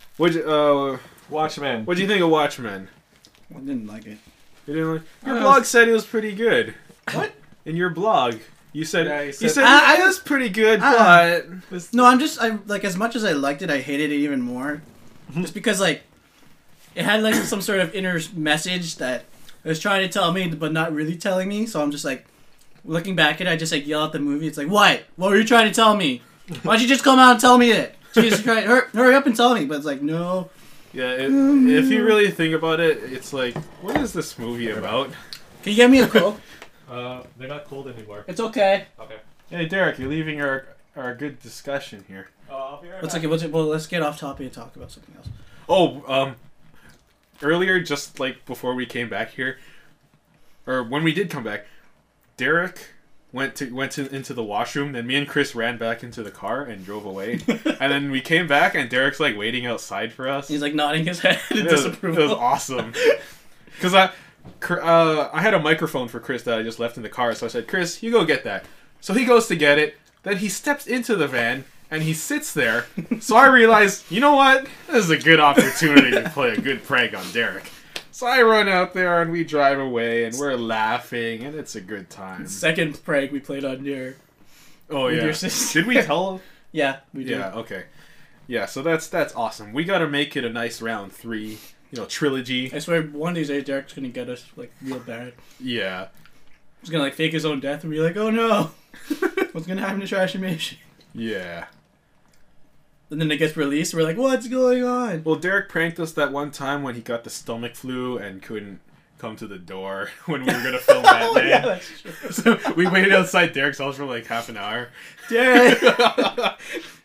Watchmen. what'd you think of Watchmen? I didn't like it. You didn't like? Your I blog was- said it was pretty good. What? In your blog, you said Yeah, you you said, said- it was pretty good, but No, I like, as much as I liked it, I hated it even more. Just because, like, it had, like, some sort of inner message that it was trying to tell me, but not really telling me. So I'm just, like, looking back at it, I just, like, yell at the movie. It's like, what? What were you trying to tell me? Why'd you just come out and tell me that? Jesus Christ, hurry up and tell me. But it's like, no. yeah, if you really think about it, it's like, what is this movie about? Can you get me a Coke? They're not cold anymore. It's okay. Okay. Hey, Derek, you're leaving our good discussion here. I'll be right Let's, back. let's get off topic and talk about something else. Oh, earlier, just like before we came back here, or when we did come back, Derek went into the washroom. Then me and Chris ran back into the car and drove away. And then we came back, and Derek's like waiting outside for us. He's, like, nodding his head in It was disapproval. awesome. Because I had a microphone for Chris that I just left in the car, so I said, Chris, you go get that. So he goes to get it. Then he steps into the van, and he sits there. So I realized, you know what? This is a good opportunity to play a good prank on Derek. So I run out there, and we drive away, and we're laughing, and it's a good time. Second prank we played on Derek. Oh, With yeah. your sister. Did we tell? Yeah, we did. Yeah, okay. Yeah, so that's awesome. We got to make it a nice round 3, trilogy. I swear, one of these days Derek's gonna get us, like, real bad. Yeah. He's gonna, like, fake his own death and be like, oh no! What's gonna happen to Trashimation? Yeah. And then it gets released, we're like, what's going on? Well, Derek pranked us that one time when he got the stomach flu and couldn't come to the door when we were going to film Oh, Batman. yeah, that's true. So we waited outside Derek's house for like half an hour. Derek! That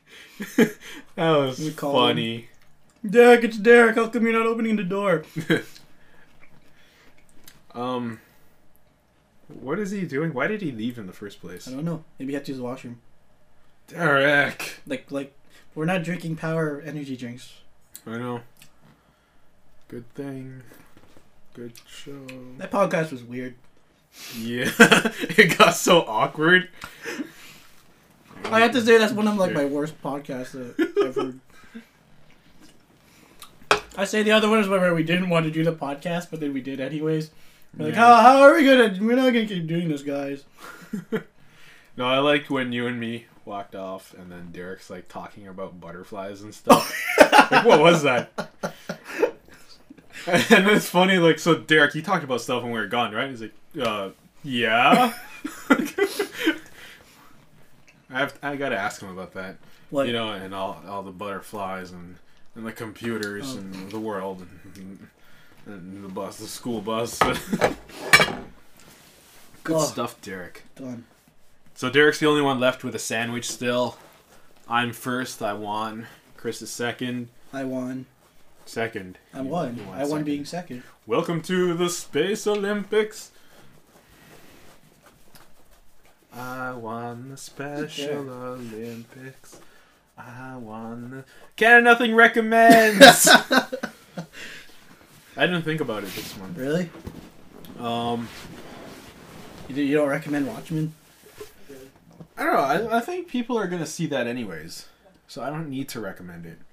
was We called funny. Derek, it's Derek, how come you're not opening the door? What is he doing? Why did he leave in the first place? I don't know. Maybe he had to use the washroom. Derek! Like, we're not drinking power energy drinks. I know. Good thing. Good show. That podcast was weird. Yeah. It got so awkward. I have to say that's one of, like, my worst podcasts that I've heard. I say the other one is where we didn't want to do the podcast, but then we did anyways. We're like, Yeah. how are we gonna? We're not gonna keep doing this, guys. No, I liked when you and me walked off and then Derek's like talking about butterflies and stuff. Like, what was that? And it's funny, like, so Derek, you talked about stuff when we were gone, right? He's like, yeah. I gotta ask him about that. What? You know, and all the butterflies and the computers and the world and the school bus. Good stuff, Derek. Done. So Derek's the only one left with a sandwich still. I'm first. I won. Chris is second. I won. Second. I won. You I won second. being second. Welcome to the Space Olympics. I won the Special Olympics. I won the... Canada Nothing recommends! I didn't think about it this month. Really? You don't recommend Watchmen? I don't know. I think people are going to see that anyways. So I don't need to recommend it.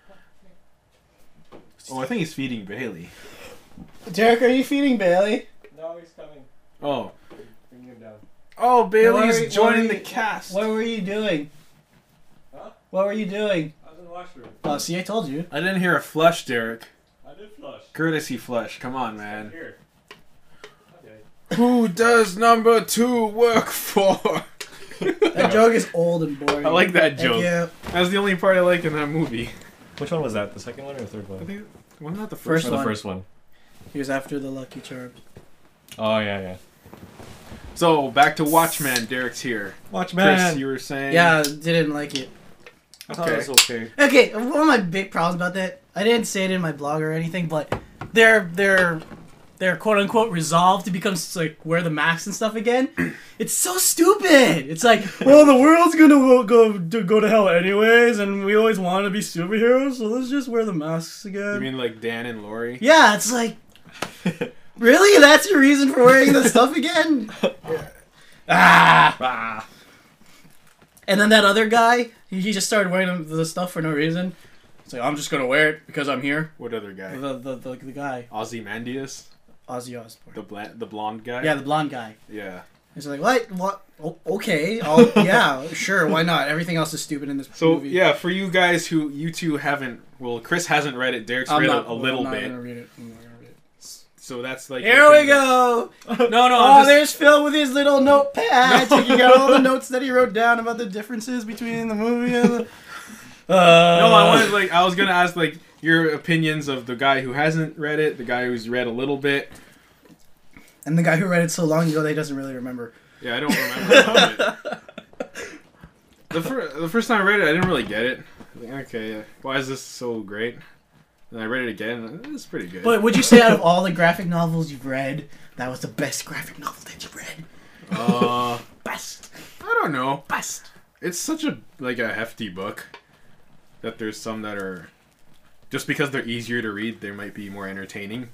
Oh, I think he's feeding Bailey. Derek, are you feeding Bailey? No, he's coming. Oh. Bring him down. Oh, Bailey's What joining were the you- cast. What were you doing? Huh? What were you doing? I was in the washroom. Oh, see, I told you. I didn't hear a flush, Derek. I did flush. Courtesy flush. Come on, man. Here. Okay. Who does number 2 work for? That joke is old and boring. I like that Thank joke. you. That's the only part I like in that movie. Which one was that? The second one or the third I one? think wasn't that the First first Or one? the one. first one. He was after the Lucky Charms. Oh, yeah. So back to Watchmen. Derek's here. Watchmen! Chris, you were saying. Yeah, didn't like it. I thought it was okay. Okay, one of my big problems about that, I didn't say it in my blog or anything, but they're quote unquote resolved to become like wear the masks and stuff again. It's so stupid. It's like, well, the world's gonna go to hell anyways, and we always want to be superheroes, so let's just wear the masks again. You mean like Dan and Lori? Yeah, it's like, really? That's your reason for wearing the stuff again? Ah! And then that other guy, he just started wearing the stuff for no reason. It's like, I'm just gonna wear it because I'm here. What other guy? The guy, Ozymandias, Ozzy Osbourne. the blonde guy. Yeah, the blonde guy. Yeah. It's like, what? Okay, yeah, sure, why not? Everything else is stupid in this So movie. yeah, for you guys who you two haven't, well, Chris hasn't read it. Derek's read it a little I'm not bit. Gonna read it. I'm not gonna read it. So that's like. Here we go. No, Oh, there's Phil with his little notepad, taking out all the notes that he wrote down about the differences between the movie and the. No, I was gonna ask like your opinions of the guy who hasn't read it, the guy who's read a little bit. And the guy who read it so long ago that he doesn't really remember. Yeah, I don't remember it. The first time I read it, I didn't really get it. I was like, okay, why is this so great? And I read it again. It's pretty good. But would you say out of all the graphic novels you've read, that was the best graphic novel that you've read? Best. I don't know. Best. It's such a hefty book that there's some that are just because they're easier to read, they might be more entertaining.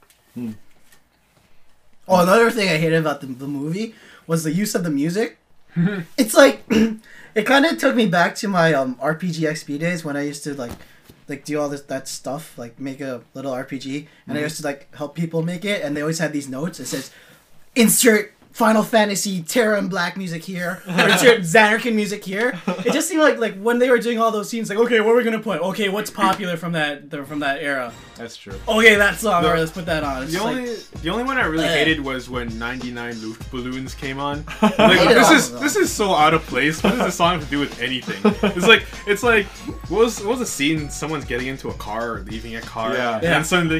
Oh, another thing I hated about the movie was the use of the music. It's like it kind of took me back to my RPG XP days when I used to like do all that stuff, like make a little RPG, and I used to like help people make it, and they always had these notes. It says, "Insert Final Fantasy Terra and Black music here, or insert Xanarkin music here." It just seemed like when they were doing all those scenes, like, okay, what are we gonna put? Okay, what's popular from that era? That's true. Okay, that song. Alright, let's put that on. It's The just only like, one I really Eh. hated was when 99 Balloons came on. hated Like all of them. this is so out of place. What does this song have to do with anything? It's like what was the scene? Someone's getting into a car or leaving a car, Yeah. and then suddenly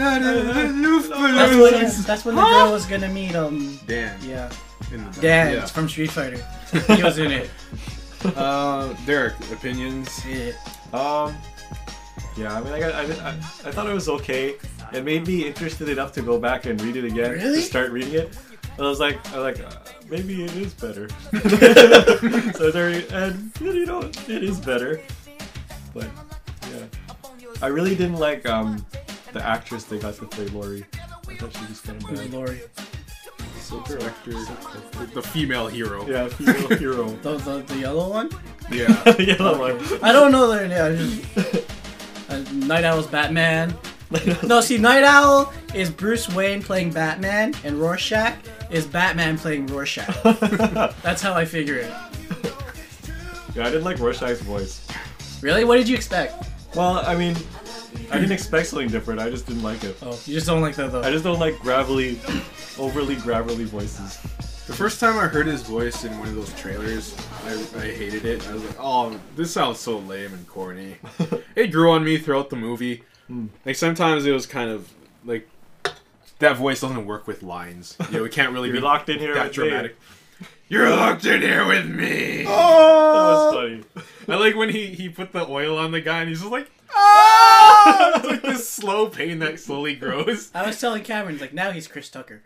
that's when the girl was gonna meet Dan. yeah. In the Dan yeah. from Street Fighter. He was in it. Derek, opinions. Yeah, I mean, I thought it was okay. It made me interested enough to go back and read it again. Really? To start reading it. And I was like, maybe it is better. And you know, it is better. But yeah, I really didn't like the actress they got to play Lori. I thought she was kind of Who's bad. Lori? Director, the female hero. Yeah, female hero. The yellow one? Yeah. Yellow one. I don't know their name. I just Night Owl's Batman. No, see, Night Owl is Bruce Wayne playing Batman, and Rorschach is Batman playing Rorschach. That's how I figure it. Yeah, I didn't like Rorschach's voice. Really? What did you expect? Well, I mean, I didn't expect something different. I just didn't like it. Oh, you just don't like I just don't like overly gravelly voices. The first time I heard his voice in one of those trailers, I hated it. I was like, oh, this sounds so lame and corny. It grew on me throughout the movie. Like, sometimes it was kind of, like, that voice doesn't work with lines. You know, it can't really You're be locked in here that with dramatic. You're locked in here with me! That was funny. I like when he put the oil on the guy and he's just like, ah! It's like this slow pain that slowly grows. I was telling Cameron, like, now he's Chris Tucker.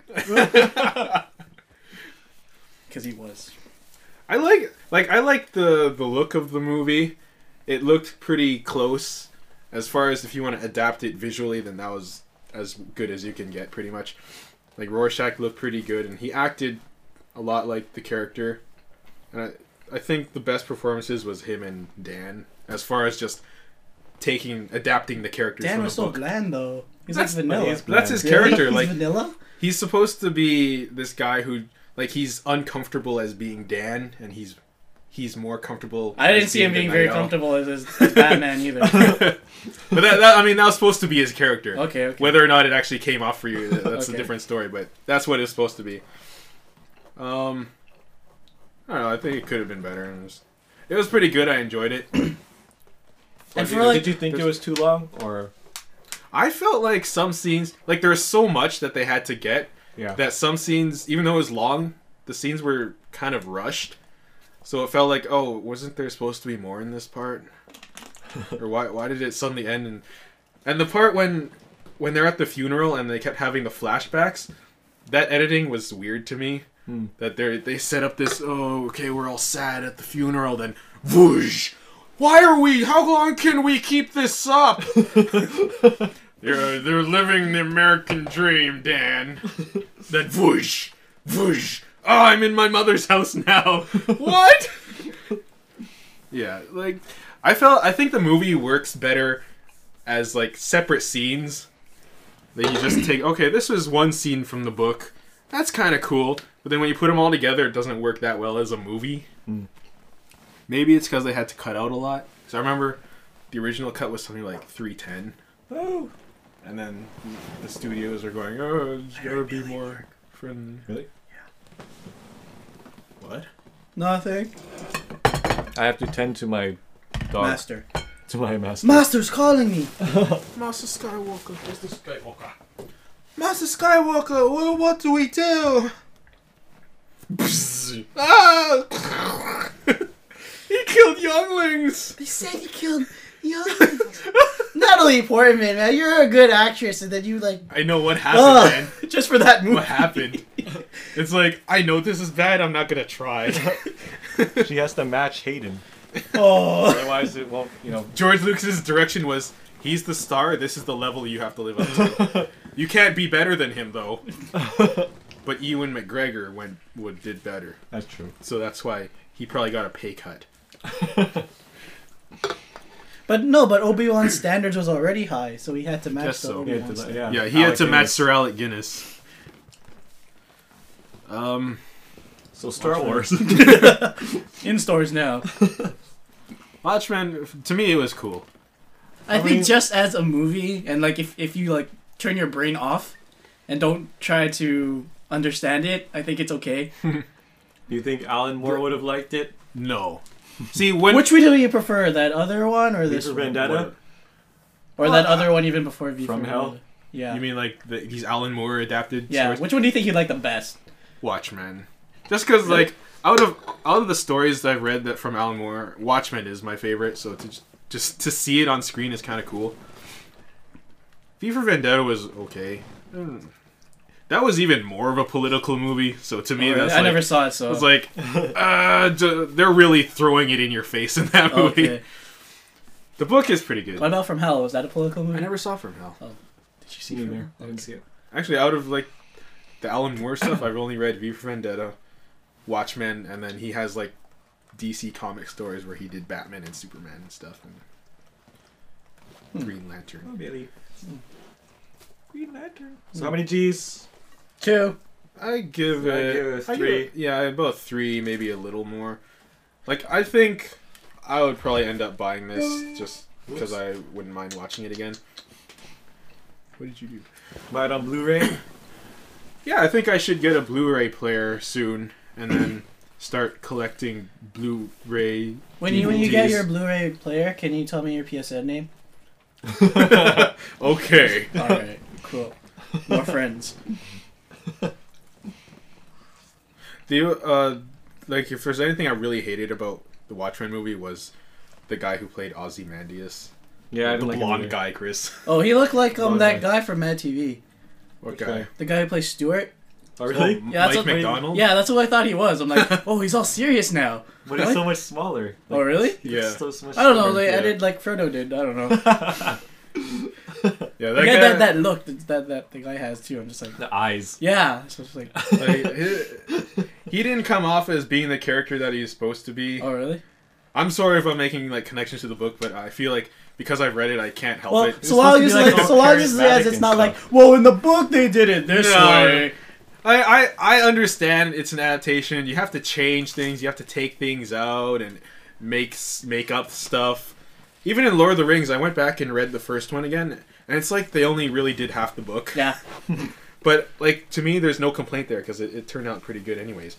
Because he was. I like the look of the movie. It looked pretty close. As far as if you want to adapt it visually, then that was as good as you can get, pretty much. Like, Rorschach looked pretty good, and he acted a lot like the character. And I think the best performances was him and Dan, as far as just adapting the characters Dan from was the so book. bland, though. He's That's- like vanilla. he's That's his Really? character. He's Like, vanilla? he's supposed to be this guy who, like, he's uncomfortable as being Dan, and he's more comfortable. I didn't as see him the being very Night Owl. comfortable as Batman either. But that was supposed to be his character. Okay. Whether or not it actually came off for you, that's a Okay. different story. But that's what it's supposed to be. I don't know. I think it could have been better. It was pretty good. I enjoyed it. And for, like, did you think it was too long, or I felt like some scenes, like, there was so much that they had to get yeah? that some scenes, even though it was long, the scenes were kind of rushed. So it felt like, oh, wasn't there supposed to be more in this part? Or why did it suddenly end? And the part when they're at the funeral and they kept having the flashbacks, that editing was weird to me. That they set up this, oh, okay, we're all sad at the funeral, then whoosh! How long can we keep this up? They're living the American dream, Dan. Then whoosh! Whoosh! Oh, I'm in my mother's house now. What? Yeah, like, I think the movie works better as, like, separate scenes. That you just take, okay, this was one scene from the book. That's kind of cool. But then when you put them all together, it doesn't work that well as a movie. Maybe it's because they had to cut out a lot. So I remember the original cut was something like 3:10. Oh, And then the studios are going, oh, it's gotta be more friendly. really? What? Nothing. I have to tend to my dog, Master. to my master. Master's calling me. Master Skywalker. Where's the Skywalker? Master Skywalker, what do we do? Ah! He killed younglings! They said you killed young. Natalie Portman, man, you're a good actress, and then you like I know what happened, man. just for that movie. What happened? It's like, I know this is bad, I'm not gonna try. She has to match Hayden, Oh, otherwise it won't. George Lucas's direction was, he's the star, this is the level you have to live up to. You can't be better than him, though. But Ewan McGregor did better. That's true. So that's why he probably got a pay cut. but Obi-Wan's standards was already high, so he had to match Guess the so. Obi-Wan Yeah, standards. yeah. Yeah, he had Alec to match Guinness. Sir Alec Guinness. So Star Wars. In stores now. Watchmen, to me, it was cool. I mean- think just as a movie, and like if you like turn your brain off and don't try to understand it, I think it's okay. Do you think Alan Moore would have liked it? No. See, when... Which one do you prefer, that other one or this For one? Vendetta? Or that other one even before V From for Hell? Vendetta. Yeah. You mean like he's Alan Moore adapted? Yeah. stories? Which one do you think you like the best? Watchmen. Just because, like, out of the stories that I've read that from Alan Moore, Watchmen is my favorite. So to see it on screen is kind of cool. V for Vendetta was okay. That was even more of a political movie. So to me, that's I like, never saw it, so it's like they're really throwing it in your face in that movie. okay. The book is pretty good. What about From Hell? Was that a political movie? I never saw From Hell. Did you see Me From neither. Hell? I didn't see it. Actually, out of like the Alan Moore stuff, I've only read V for Vendetta, Watchmen, and then he has like DC comic stories where he did Batman and Superman and stuff, and Green Lantern. Oh, Billy. Green Lantern. So how many G's? 2. I give I it give it I 3. Yeah, about 3, maybe a little more. Like, I think I would probably end up buying this just because I wouldn't mind watching it again. What did you do? Buy it on Blu-ray. Yeah, I think I should get a Blu-ray player soon, and then start collecting Blu-ray. When you get DVDs. your Blu-ray player, can you tell me your PSN name? Okay. All right, cool. More friends. Do you like if there's anything I really hated about the Watchmen movie was the guy who played Ozymandias. Yeah, I the didn't like blonde him guy, Chris. Oh, he looked like Oh, that nice. guy from Mad TV. What Which guy? guy? The guy who plays Stuart. Oh, really? Yeah, that's Mike what- McDonald. Yeah, that's what I thought he was. I'm like, oh, he's all serious now. But he's What? so much smaller. Oh, really? Yeah. So much I don't know. smaller. They yeah. edited like Frodo did. I don't know. Yeah, The that guy, guy. that look that the guy has too. I'm just like, The eyes. yeah. So it's like, He didn't come off as being the character that he's supposed to be. oh, really? I'm sorry if I'm making like connections to the book, but I feel like because I've read it, I can't help Well, it. so long as supposed to be, so long as charismatic it's and not like, stuff. well, in the book they did it this No. way. I understand it's an adaptation. You have to change things. You have to take things out and make up stuff. Even in Lord of the Rings, I went back and read the first one again, and it's like they only really did half the book. Yeah. But like to me, there's no complaint there because it turned out pretty good anyways.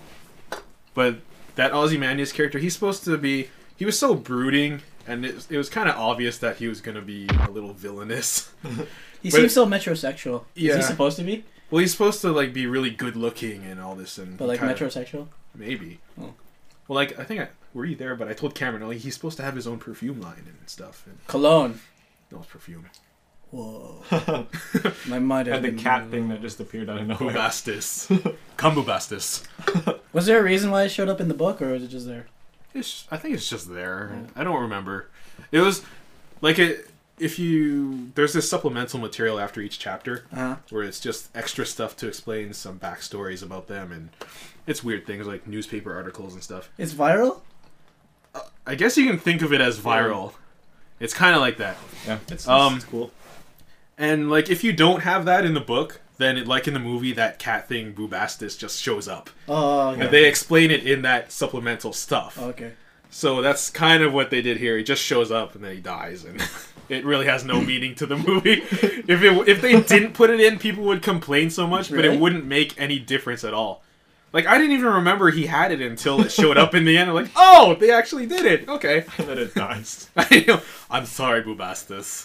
But that Ozymandias character, he's supposed to be. He was so brooding, and it was kind of obvious that he was gonna be a little villainous. He But- seems so metrosexual. Is Yeah. he supposed to be? Well, he's supposed to like be really good looking and all this, and But like kinda- metrosexual? Maybe. Oh. Well, like I think were you there? But I told Cameron like he's supposed to have his own perfume line and stuff. And Cologne. no, it's perfume. Whoa. My mind has And the been- cat thing that just appeared out of nowhere. Bubastis. Cumbubastis. Was there a reason why it showed up in the book, or was it just there? I think it's just there. I don't remember. It was like there's this supplemental material after each chapter Uh-huh. where it's just extra stuff to explain some backstories about them, and it's weird things like newspaper articles and stuff. It's viral? I guess you can think of it as viral. It's kind of like that. Yeah, it's cool. And like if you don't have that in the book, then like in the movie, that cat thing Bubastis just shows up, Oh, okay. and they explain it in that supplemental stuff. Okay. So that's kind of what they did here. He just shows up and then he dies, and it really has no meaning to the movie. If they didn't put it in, people would complain so much, but Really? it wouldn't make any difference at all. Like I didn't even remember he had it until it showed up in the end. I'm like, oh, they actually did it. Okay. And then it dies. I'm sorry, Bubastis.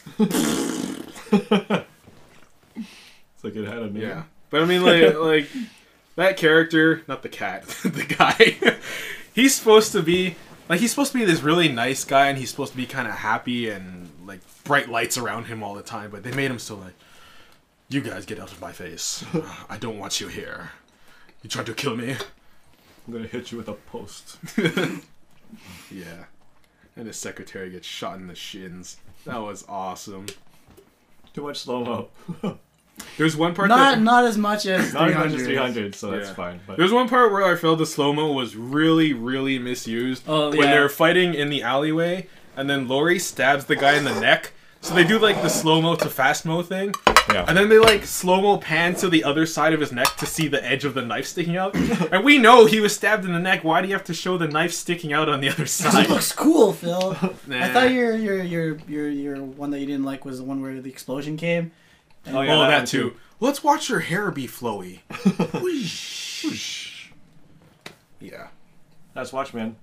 It's like it had a name. Yeah, but I mean, like that character, not the cat, the guy. He's supposed to be this really nice guy, and he's supposed to be kind of happy and like bright lights around him all the time. But they made him so like, you guys get out of my face. I don't want you here. You tried to kill me. I'm gonna hit you with a post. Yeah, and his secretary gets shot in the shins. That was awesome. Too much slow mo. There's one part Not as much as Not as 300. much as 300, so that's Yeah. fine. But There's one part where I felt the slow-mo was really, really misused. Oh, When yeah. they're fighting in the alleyway, and then Laurie stabs the guy in the neck. So they do like the slow-mo to fast-mo thing. yeah, And then they like slow-mo pan to the other side of his neck to see the edge of the knife sticking out. And we know he was stabbed in the neck. Why do you have to show the knife sticking out on the other It side? looks cool, Phil. Nah. I thought your one that you didn't like was the one where the explosion came. oh yeah, Oh, that that one too. Let's watch your hair be flowy. Whoosh. Yeah. That's Watchmen.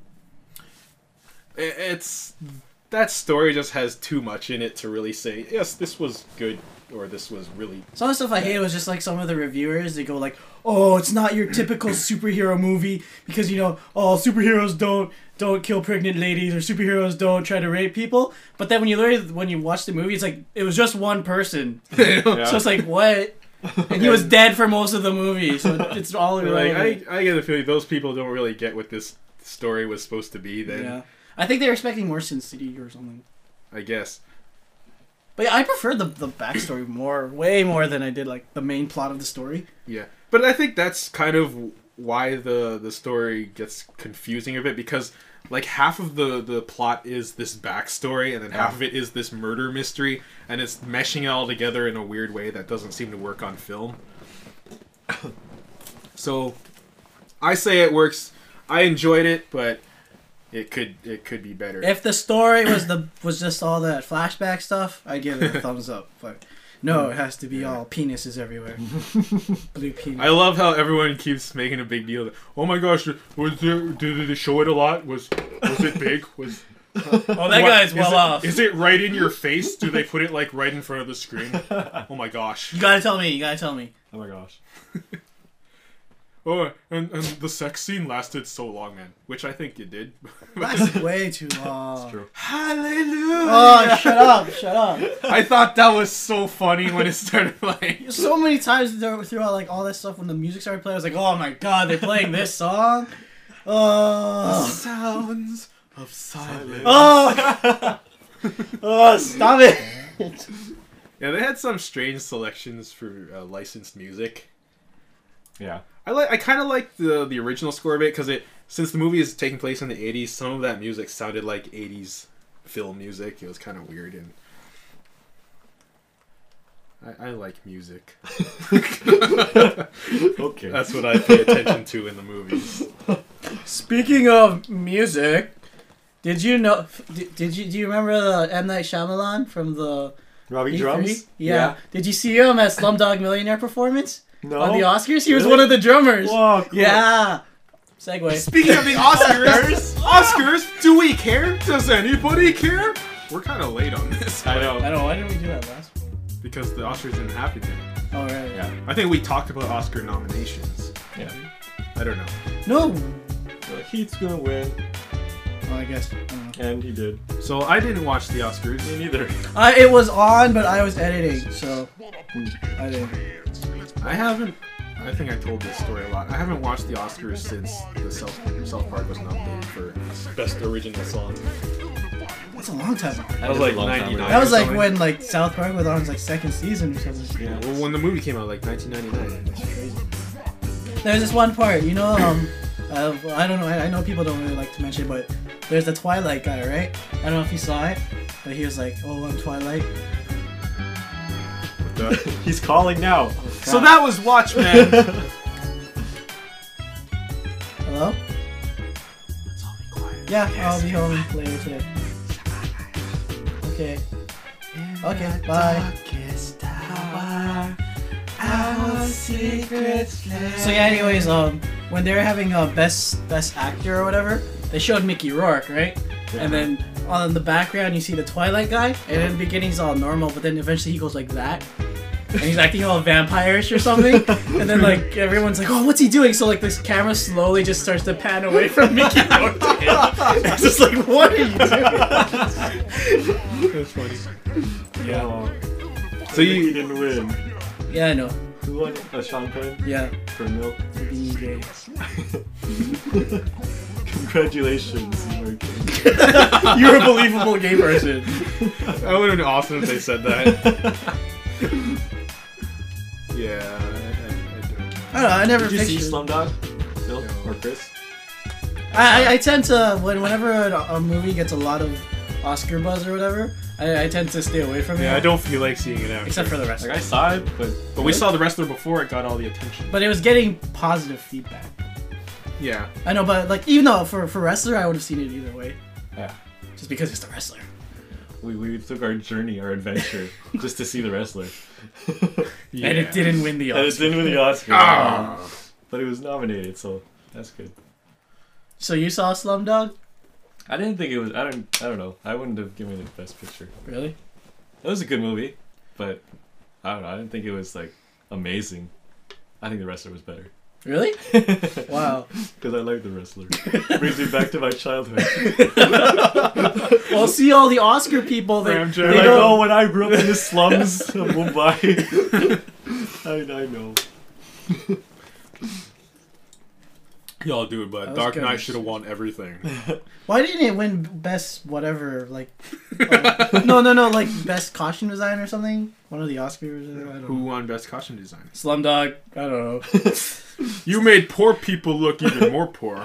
It's that story just has too much in it to really say yes, this was good or this was really Some of the stuff I hated was just like some of the reviewers. They go like, "Oh, it's not your typical superhero movie because superheroes don't kill pregnant ladies or superheroes don't try to rape people." But then when you watch the movie, it's like it was just one person. Yeah. So it's like what? And he was dead for most of the movie, so it's all like irrelevant. I get the feeling those people don't really get what this story was supposed to be then Yeah, I think they were expecting more Sin City or something. I guess. But yeah, I prefer the backstory way more than I did like the main plot of the story. Yeah. But I think that's kind of why the story gets confusing a bit because like half of the plot is this backstory and then half of it is this murder mystery and it's meshing it all together in a weird way that doesn't seem to work on film. So I say it works. I enjoyed it, but it could be better. If the story was just all that flashback stuff, I'd give it a thumbs up. But No, it has to be all penises everywhere. Blue penis. I love how everyone keeps making a big deal. Oh my gosh, did they show it a lot? Was it big? Was Oh, that guy's well off. Is it right in your face? Do they put it like right in front of the screen? Oh my gosh. You gotta tell me. Oh my gosh. Oh, and the sex scene lasted so long, man. Which I think it did. That's way too long. It's true. Hallelujah! Oh, shut up. I thought that was so funny when it started playing. So many times throughout like all this stuff when the music started playing, I was like, oh my god, they're playing this song? Oh. Sounds of silence. Oh! Oh, stop it! Yeah, they had some strange selections for licensed music. Yeah. I kind of like the original score of it because since the movie is taking place in the 80s, some of that music sounded like 80s film music. It was kind of weird, and I like music. Okay. That's what I pay attention to in the movies. Speaking of music, did you know? Do you remember the M Night Shyamalan from the Robbie E3? Drums? Yeah. Did you see him at Slumdog Millionaire performance No. on the Oscars? He was Really? one of the drummers. Whoa, cool. Yeah. Segue. Speaking of the Oscars, do we care? Does anybody care? We're kind of late on this. I know. I don't know. Why didn't we do that last one? Because the Oscars didn't happen yet. Oh right. Yeah. I think we talked about Oscar nominations. Yeah. I don't know. No. Heath's gonna win, Oh, I guess. I don't know. and he did. So I didn't watch the Oscars. Me neither. It was on, but I was editing, so I didn't. I haven't. I think I told this story a lot. I haven't watched the Oscars since the South Park was nominated for Best Original Song. That's a long time ago. That was like 99. That was like something. when like South Park was on its like second season or something. Yeah. Well, when the movie came out, like 1999. That's crazy. There's this one part, you know, I don't know, I know people don't really like to mention it, but there's the Twilight guy, right? I don't know if you saw it, but he was like, oh, I'm Twilight. He's calling now. So that was Watchmen. Hello? Yeah, I'll be home later today. Okay. Okay, bye. So yeah, anyways, when they were having a best actor or whatever, they showed Mickey Rourke, right? Yeah. And then on the background you see the Twilight guy, and in the beginning he's all normal, but then eventually he goes like that. And he's acting all vampirish or something, and then like everyone's like, "Oh, what's he doing?" So like this camera slowly just starts to pan away from Mickey Rourke to him. It's just like, "What are you doing?" That's funny. Yeah. So He you didn't win. Yeah, I know. Who won? Sean Penn Yeah, for Milk. being gay. Congratulations, you were gay. You're a believable gay person. that would have been awesome if they said that. Yeah, I I don't know. I never Did you see pictured. Slumdog? Phil No. or Chris? I tend to whenever a movie gets a lot of Oscar buzz or whatever, I tend to stay away from it. Yeah, I don't feel like seeing it after. Except for the rest. Like I saw it, but But we saw The Wrestler before it got all the attention. But it was getting positive feedback. Yeah. I know, but like even though for Wrestler, I would have seen it either way, yeah, just because it's the Wrestler. we took our journey, our adventure, just to see the wrestler. Yeah. And it didn't win the And it Oscar. didn't win the Oscar, Ah. but it was nominated, so that's good. So you saw Slumdog? I didn't think it was. I don't know. I wouldn't have given it Best Picture. Really? It was a good movie, but I don't know. I didn't think it was like amazing. I think the wrestler was better. Really? Wow. Because I like the wrestler. Brings me back to my childhood. Well, see all the Oscar people. They Ram Jam. Like, don't- oh, when I grew up in the slums of Mumbai. I know. Y'all do it, but That was Dark good. Knight should have won everything. Why didn't it win best whatever? Like, no, like best costume design or something. One of the Oscars. I don't Who know. won Best Costume Design? Slumdog. I don't know. You made poor people look even more poor.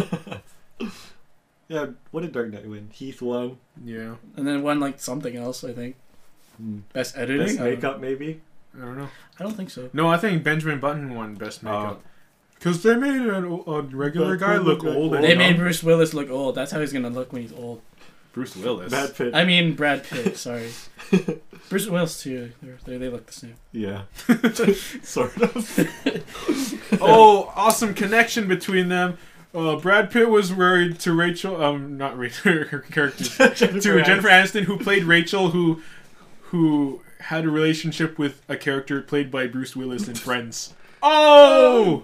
Yeah, what did Dark Knight win? Heath won. Yeah. And then won like something else. I think best editing. Best I don't know. makeup, maybe? I don't know. I don't think so. No, I think Benjamin Button won Best Makeup. Because they made a regular But guy who look looked old. like And They old? made Bruce Willis look old. That's how he's gonna look when he's old. Bruce Willis. Brad Pitt. I mean Brad Pitt. Sorry. Bruce Willis too. They look the same. Yeah. Sort of. Oh, awesome connection between them. Brad Pitt was married to Rachel. Not Rachel. Her character to Jennifer Aniston, who played Rachel, who had a relationship with a character played by Bruce Willis in Friends. Oh.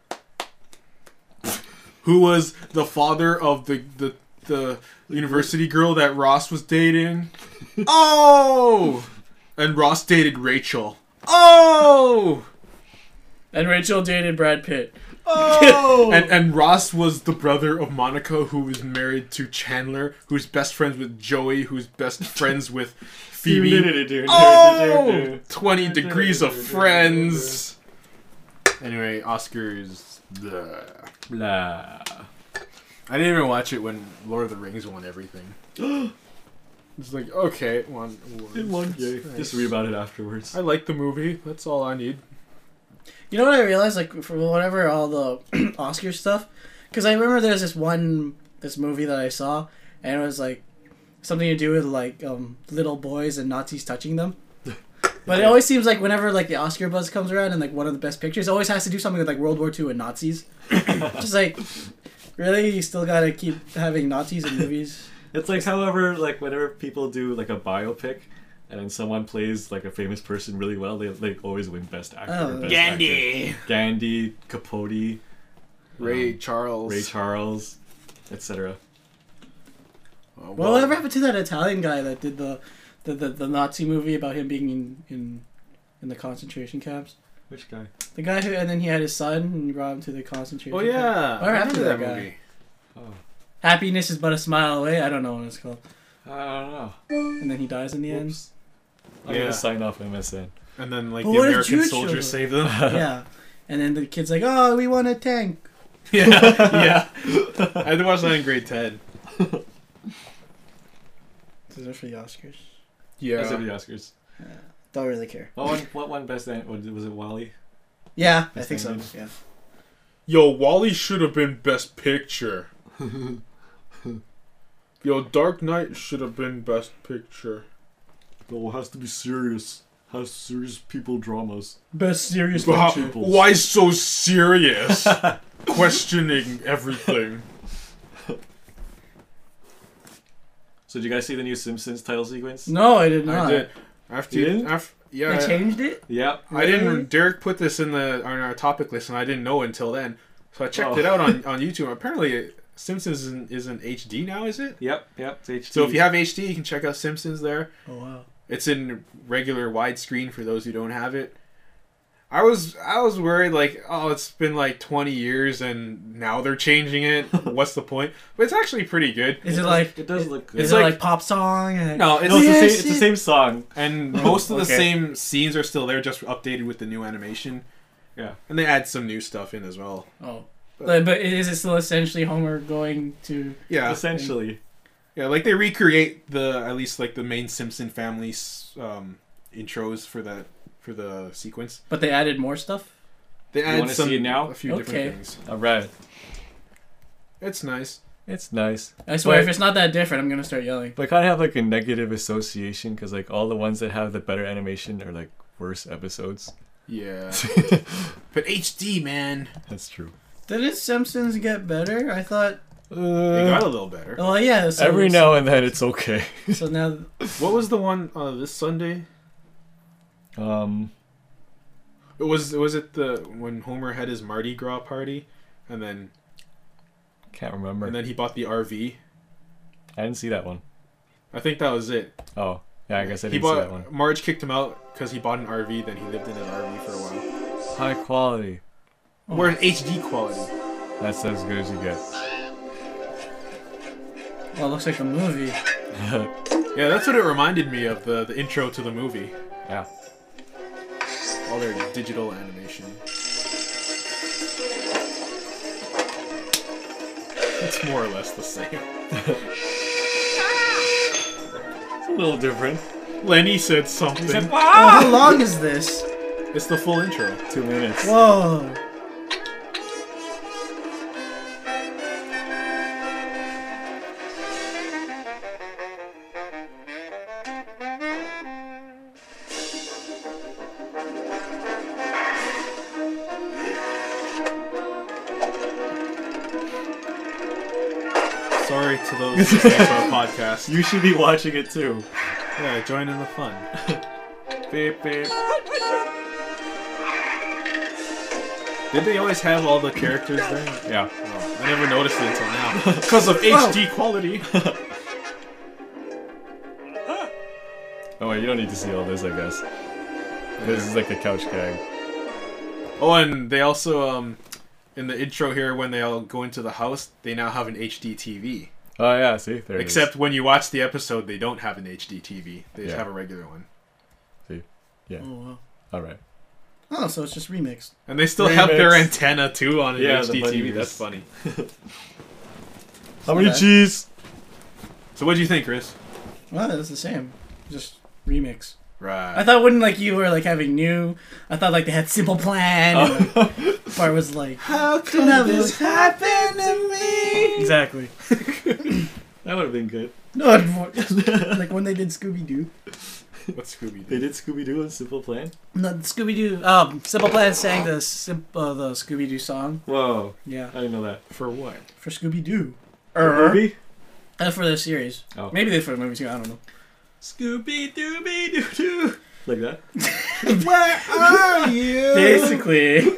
Who was the father of the university girl that Ross was dating? Oh! And Ross dated Rachel. Oh! And Rachel dated Brad Pitt. Oh! and Ross was the brother of Monica, who was married to Chandler, who's best friends with Joey, who's best friends with Phoebe. Oh! 20 degrees of friends. Anyway, Oscars. Blah. I didn't even watch it when Lord of the Rings won everything. It's like, okay, it won awards. It won. Yeah, Nice. just read about it afterwards. I like the movie. That's all I need. You know what I realized, like, for whatever all the Oscar stuff? Because I remember there's this movie that I saw, and it was, like, something to do with, like, little boys and Nazis touching them. But it always seems like whenever, like, the Oscar buzz comes around and, like, one of the best pictures, it always has to do something with, like, World War II and Nazis. Just, like, really? You still gotta keep having Nazis in movies? It's like, however, like, whenever people do, like, a biopic, and then someone plays, like, a famous person really well, they always win Best Actor. Oh. Or Best Gandhi. Actor. Gandhi, Capote, Ray Charles, etc. Oh, Well, whatever happened to that Italian guy that did the Nazi movie about him being in the concentration camps? Which guy? The guy who, and then he had his son and he brought him to the concentration Oh camp. yeah, What happened to that guy? movie? Oh, Happiness is but a smile away. I don't know what it's called. I don't know. And then he dies in the end. Oops. I'm Yeah. gonna sign off MSN. And then like But the what did American you soldiers show? save them. Yeah. And then the kid's like, "Oh, we want a tank." yeah. I had to watch that in grade 10. Is that for the Oscars? That's Yeah. the Oscars. Don't really care. What one best? Was it Wally? Yeah, I Best think so. animated. Yeah. Yo, Wally should have been Best Picture. Yo, Dark Knight should have been Best Picture. No, it has to be serious. Has serious people dramas. Best serious Wow, picture. why so serious? Questioning everything. So did you guys see the new Simpsons title sequence? No, I did not. I did. After You didn't? yeah, They changed it. Yep. I didn't. Derek put this on our topic list, and I didn't know until then. So I checked it out on YouTube. Apparently, Simpsons is in HD now. Is it? Yep. It's HD. So if you have HD, you can check out Simpsons there. Oh wow. It's in regular widescreen for those who don't have it. I was worried, like, oh, it's been like 20 years and now they're changing it. What's the point? But it's actually pretty good. Is it like? it does look good. Is It's it like- like pop song? And No, it's No, Yes, it's the same song. and most of the okay. same scenes are still there, just updated with the new animation. Yeah. And they add some new stuff in as well. Oh. But is it still essentially Homer going to? Yeah, Essentially. yeah, like they recreate at least like the main Simpson family intros for the sequence. But they added more stuff. They add wanna some see it now? a few Okay. different things. Alright. It's nice. It's nice. I swear, But- if it's not that different, I'm gonna start yelling. But I kind of have like a negative association because like all the ones that have the better animation are like worse episodes. Yeah, but HD, man, That's true. Didn't Simpsons get better? I thought. it got a little better. Oh yeah. So, Every now and then it's okay. So now. What was the one this Sunday? Was it when Homer had his Mardi Gras party, and then Can't remember. he bought the RV? I didn't see that one. I think that was it. Oh, yeah, I guess I He didn't see that one. Marge kicked him out because he bought an RV. Then he lived in his RV for a while. High quality. We're in HD quality. That's as good as you get. Well, it looks like a movie. Yeah, that's what it reminded me of, the intro to the movie. Yeah. All their digital animation. It's more or less the same. It's a little different. Lenny said something. Oh, how long is this? It's the full intro. 2 minutes. Whoa. sorry to those listening to our podcast. You should be watching it too. Yeah, join in the fun. Beep, beep. Did they always have all the characters there? Yeah. Oh, I never noticed it until now. Because of HD quality. Oh wait, you don't need to see all this, I guess. This is like a couch gag. Oh, and they also, in the intro here, when they all go into the house, they now have an HD TV. Oh yeah, see, there it is. Except when you watch the episode, they don't have an HD TV. They just Yeah. have a regular one. See, yeah. Oh, wow. All right. Oh, so it's just remixed. And they still have their Remix. antenna, too, on an Yeah, HD the TV. bunnies. That's funny. How many Okay. cheese? So what do you think, Chris? Well, that's the same. Just remix. Right. I thought when like you were like having new, I thought like they had Simple Plan. And, like, part was like, How could this happen to me? exactly. That would have been good. No, like when they did Scooby Doo. What's Scooby They Doo? did Scooby Doo and Simple Plan. No, Scooby Doo. Simple Plan sang the the Scooby Doo song. Whoa, Yeah, I didn't know that. For what? for Scooby Doo. Movie? And for the series. Oh. Maybe they for the movie too. I don't know. Scooby Dooby Doo Doo. Like that? Where are you? Basically.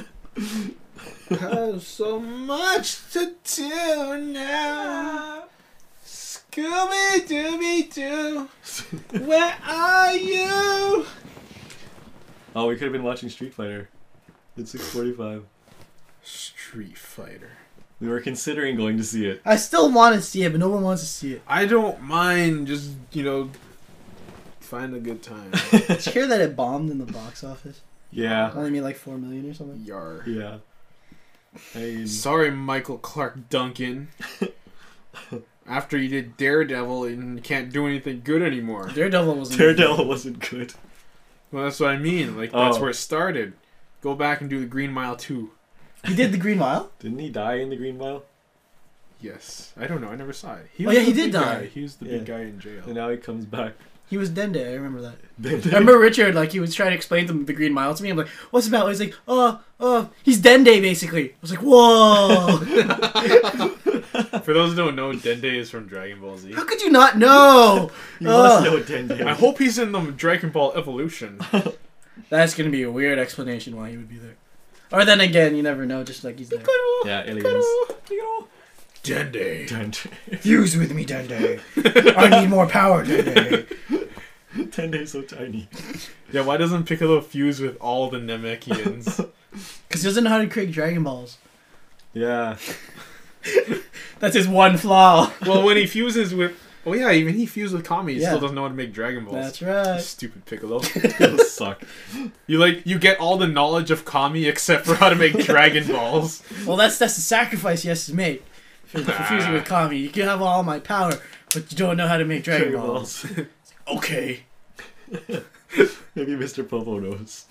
Have so much to do now. Scooby Dooby Doo. Where are you? Oh, we could have been watching Street Fighter. It's 6:45. Street Fighter. We were considering going to see it. I still want to see it, but no one wants to see it. I don't mind just, find a good time. Did you hear that it bombed in the box office? Yeah. Only made like 4 million or something. Yar. Yeah. I Sorry, Michael Clark Duncan. After you did Daredevil and you can't do anything good anymore. Daredevil was Daredevil wasn't good. Well, that's what I mean. Like, that's Oh. where it started. Go back and do the Green Mile 2. He did the Green Mile. Didn't he die in the Green Mile? Yes. I don't know. I never saw it. Oh, yeah, he the did big die. guy. He was the Yeah. big guy in jail. And now he comes back. He was Dende. I remember that. I remember Richard, like, he was trying to explain the Green Mile to me. I'm like, what's it about? He's like, he's Dende, basically. I was like, whoa! For those who don't know, Dende is from Dragon Ball Z. How could you not know? You must Ugh. know Dende. I hope he's in the Dragon Ball Evolution. That's going to be a weird explanation why he would be there. Or then again, you never know, just like he's there. Yeah, aliens. Dende. Dende. Fuse with me, Dende. I need more power, Dende. Dende's so tiny. Yeah, why doesn't Piccolo fuse with all the Namekians? Because he doesn't know how to create Dragon Balls. Yeah. That's his one flaw. Well, when he fuses with... Oh yeah, even he fused with Kami. He Yeah. still doesn't know how to make Dragon Balls. That's right. Stupid Piccolo. It'll suck. You get all the knowledge of Kami except for how to make Dragon Balls. Well, that's the sacrifice he has to make. For fusing with Kami. You can have all my power, but you don't know how to make Dragon Balls. Okay. Maybe Mr. Popo knows.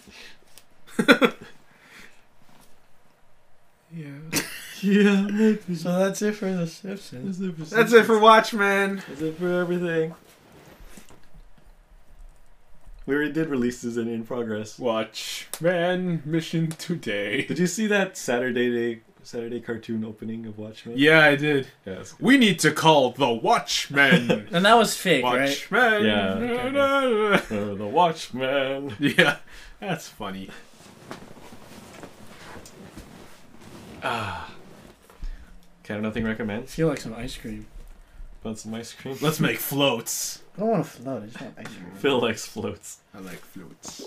Yeah. Yeah, maybe. So that's it for the Simpsons. That's it for Watchmen. That's it for everything. We already did release this in progress. Watchmen mission today. Did you see that Saturday cartoon opening of Watchmen? Yeah, I did. Yes. We need to call the Watchmen. And that was fake, right? Watchmen. Yeah, The Watchmen. Yeah, that's funny. Can nothing I recommend? feel like some ice cream. Want some ice cream? Let's make floats. I don't want to float. I just want ice cream. Phil likes floats. I like floats.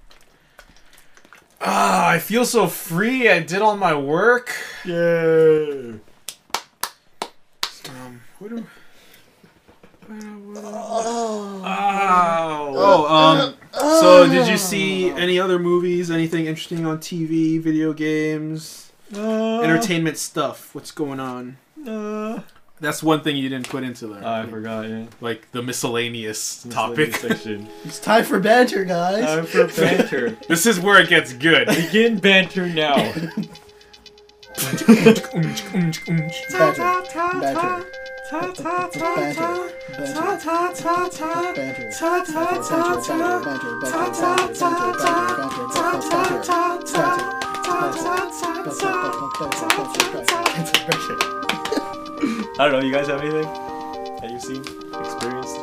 I feel so free. I did all my work. Yay! What do... Oh. So did you see any other movies? Anything interesting on TV, video games, entertainment stuff? What's going on? That's one thing you didn't put into there. I forgot, yeah. Like the miscellaneous Miscellaneous topic. section. It's time for banter, guys. Time for banter. This is where it gets good. Begin banter now. Banter. Banter. I don't know. You guys have anything that you've seen, experienced?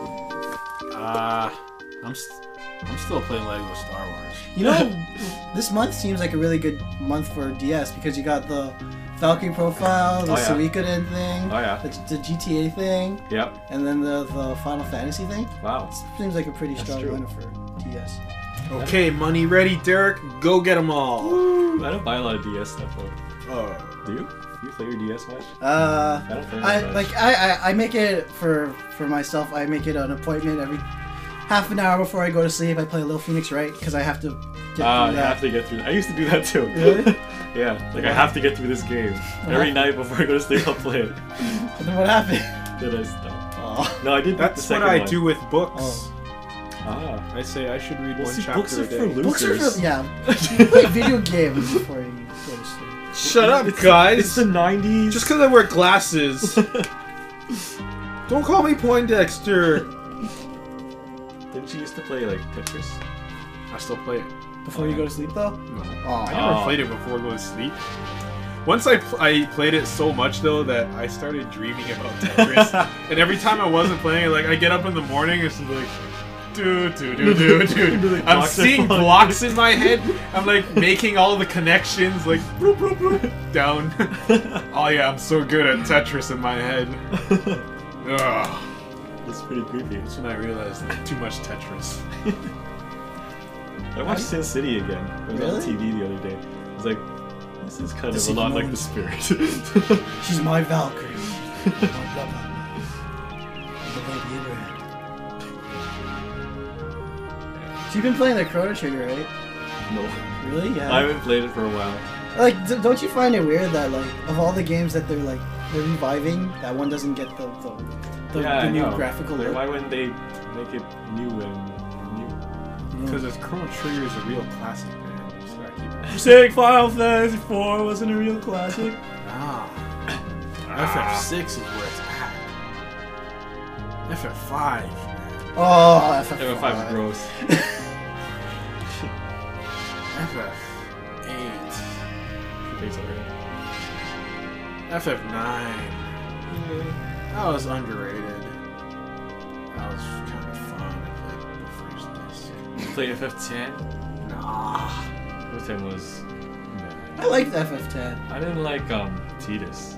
I'm still playing Lego Star Wars. You know, this month seems like a really good month for DS because you got the Valkyrie profile, the Oh, yeah. Suikoden thing, Oh yeah. the GTA thing, Yep. and then the Final Fantasy thing. Wow. Seems like a pretty That's strong true. lineup for DS. Okay, money ready, Derek. Go get them all. I don't buy a lot of DS stuff though. Oh. Do you? Do you play your DS much? Uh, I don't play I that much. like I make it for myself. I make it an appointment every half an hour before I go to sleep. I play Little Phoenix Wright because I have to get I through that. have to get through. I used to do that too. Really? Yeah. Like I have to get through this game every night before I go to sleep. I'll play it. And then what happened? Then I stop. Oh. No, I did. That's the what second I one. do with books. Oh. Ah. I say I should read Well, one see, chapter books a are day. for Books are losers. for, yeah. You play video games before you go to sleep. Shut up, It's guys. the 90s. Just because I wear glasses. Don't call me Poindexter. Didn't you used to play like Tetris? I still play it. Before you go to sleep, though? No. Oh. I never Oh. played it before going to sleep. Once I played it so much though that I started dreaming about Tetris, and every time I wasn't playing it, like I get up in the morning, it's just like, do. I'm Blocks are seeing falling. blocks in my head. I'm like making all the connections, like bloop, bloop, bloop, down. Oh yeah, I'm so good at Tetris in my head. Ugh. That's pretty creepy. That's when I realized like, too much Tetris. I watched Sin City again. It was on Really? TV the other day. I was like, this is kind This of a is lot no like one- the Spirit. She's my Valkyrie. My brother. The Lady Abraham. So you've been playing the Chrono Trigger, right? No. Really? Yeah. I haven't played it for a while. Like, don't you find it weird that like of all the games that they're reviving, that one doesn't get the Yeah, I new know. graphical Like, look? why wouldn't they make it new and new? Because it's Chrono Trigger is a real classic, man. You just gotta keep it. You saying Final Fantasy 4 wasn't a real classic? Ah. FF6 is where it's at. FF5, man. Oh, FF5. FF5 is gross. FF8. Takes already. FF9. That was underrated. That was kind of fun. I played the first disc. You played FF10? Nah. FF10 was... I liked FF10. I didn't like Tidus.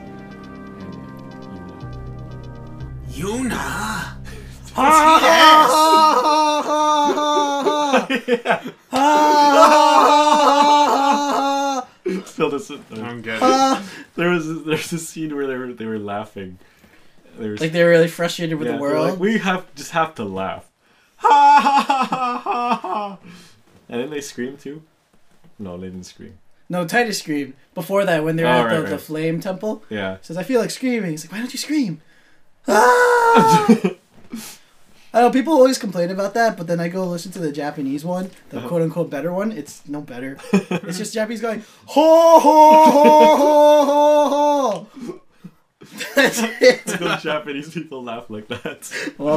Yuna. Still this. I'm getting There's this scene where they were laughing. They were Like they were really frustrated with yeah, the they were world. like, we just have to laugh. Ha ha ha ha ha. And then they scream too. No, they didn't scream. No, Titus screamed before that when they were Oh, at right, the right. flame temple. Yeah. He says, "I feel like screaming." He's like, "Why don't you scream?" Ah! I know people always complain about that, but then I go listen to the Japanese one, the quote unquote better one. It's no better. It's just Japanese going ho ho ho ho ho ho. That's it. No Japanese people laugh like that.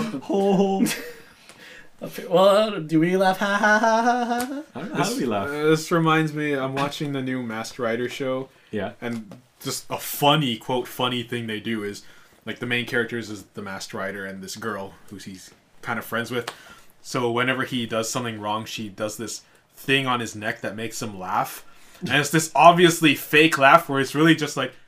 Well, do we laugh? Ha ha ha ha ha. How do we laugh? This reminds me, I'm watching the new Masked Rider show, Yeah. and just a funny, quote, funny thing they do is, like, the main characters is the Masked Rider and this girl who he's kind of friends with. So whenever he does something wrong, she does this thing on his neck that makes him laugh. And it's this obviously fake laugh where it's really just like,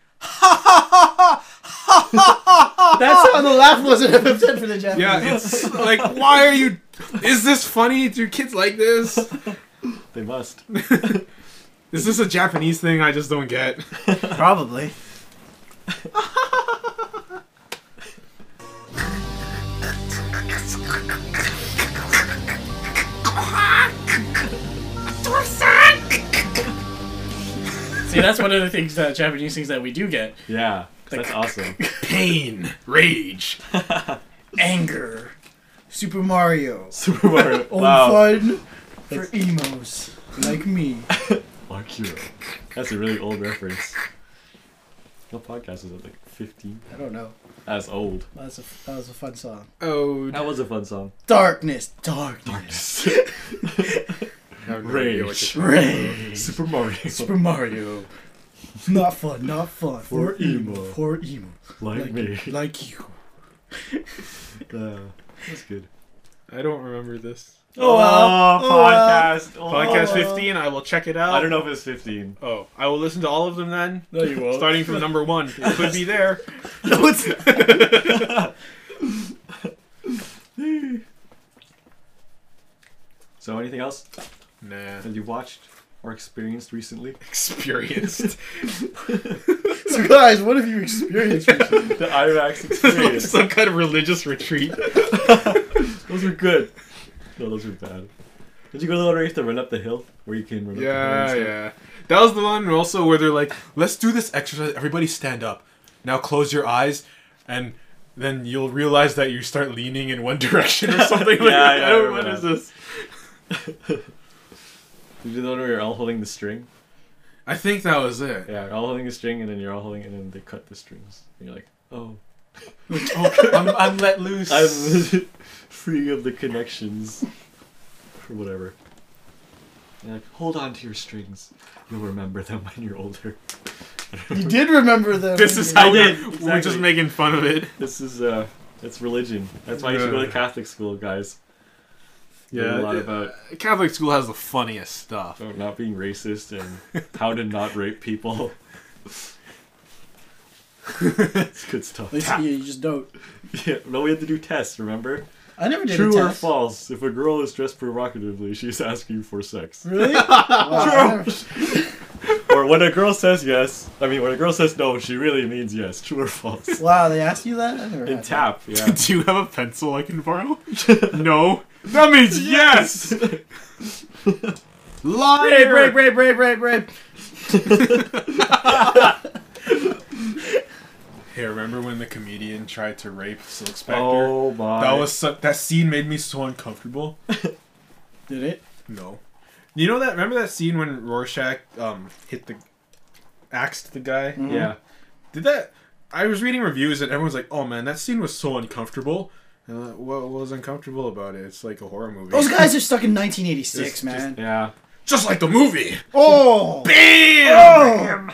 That's how the laugh was in FF10 for the Japanese. yeah, it's like, why are you, is this funny? Do kids like this? They must. Is this a Japanese thing I just don't get? Probably. See, that's one of the things that Japanese things that we do get. Yeah. That's awesome. Pain, rage. Anger. Super Mario. Super Mario. Old Wow. fun for emos like me. Mark Hero. That's a really old reference. What podcast is it? Like 15? I don't know. That's old. That was a fun song. Oh, That was a fun song. Darkness. Darkness. I have no idea what Rage. you're- Ray. Super Mario. Super Mario. Not fun, not fun. For emo. For emo. Like me. Like you. That's good. I don't remember this. Podcast. Podcast 15. I will check it out. I don't know if it's 15. Oh, I will listen to all of them then. No, you won't. Starting from number 1. It could be there. No, it's not. So, anything else Nah. that you've watched or experienced recently? Experienced. So guys, what have you experienced recently? The IMAX experience. Some kind of religious retreat. Those were good. No, those were bad. Did you go to the one where you have to run up the hill? Where you can run up the hill? Yeah, and stuff? yeah. That was the one also where they're like, let's do this exercise. Everybody stand up. Now close your eyes, and then you'll realize that you start leaning in one direction or something. Yeah, like yeah, I that. remember What is that. this? Did you do the one where you're all holding the string? I think that was it. Yeah, you're all holding the string, and then you're all holding, and then they cut the strings. And you're like, oh. I'm let loose. I'm free of the connections. Or whatever. And like, hold on to your strings. You'll remember them when you're older. You did remember them. This is I how did, we're exactly. just making fun of it. This is, it's religion. That's why you should go to Catholic school, guys. Learn a lot about Catholic school has the funniest stuff. not being racist and how to not rape people. It's good stuff. Basically, you just don't. Yeah, no, we had to do tests, remember? I never did True a or test. false? If a girl is dressed provocatively, she's asking for sex. Really? Wow, I never- Or when a girl says yes, when a girl says no, she really means yes. True or false? Wow, they asked you that? I never In had tap, yeah. Do you have a pencil I can borrow? No. That means yes! Liar! Rape. Hey, remember when the comedian tried to rape Silk Spectre? Oh my. That scene made me so uncomfortable. Did it? No. You know that? Remember that scene when Rorschach axed the guy? Mhm. Yeah. Did that? I was reading reviews and everyone's like, "Oh man, that scene was so uncomfortable." And I'm like, what was uncomfortable about it? It's like a horror movie. Those guys are stuck in 1986, Just- man. Yeah. just like the movie. Oh! Bam!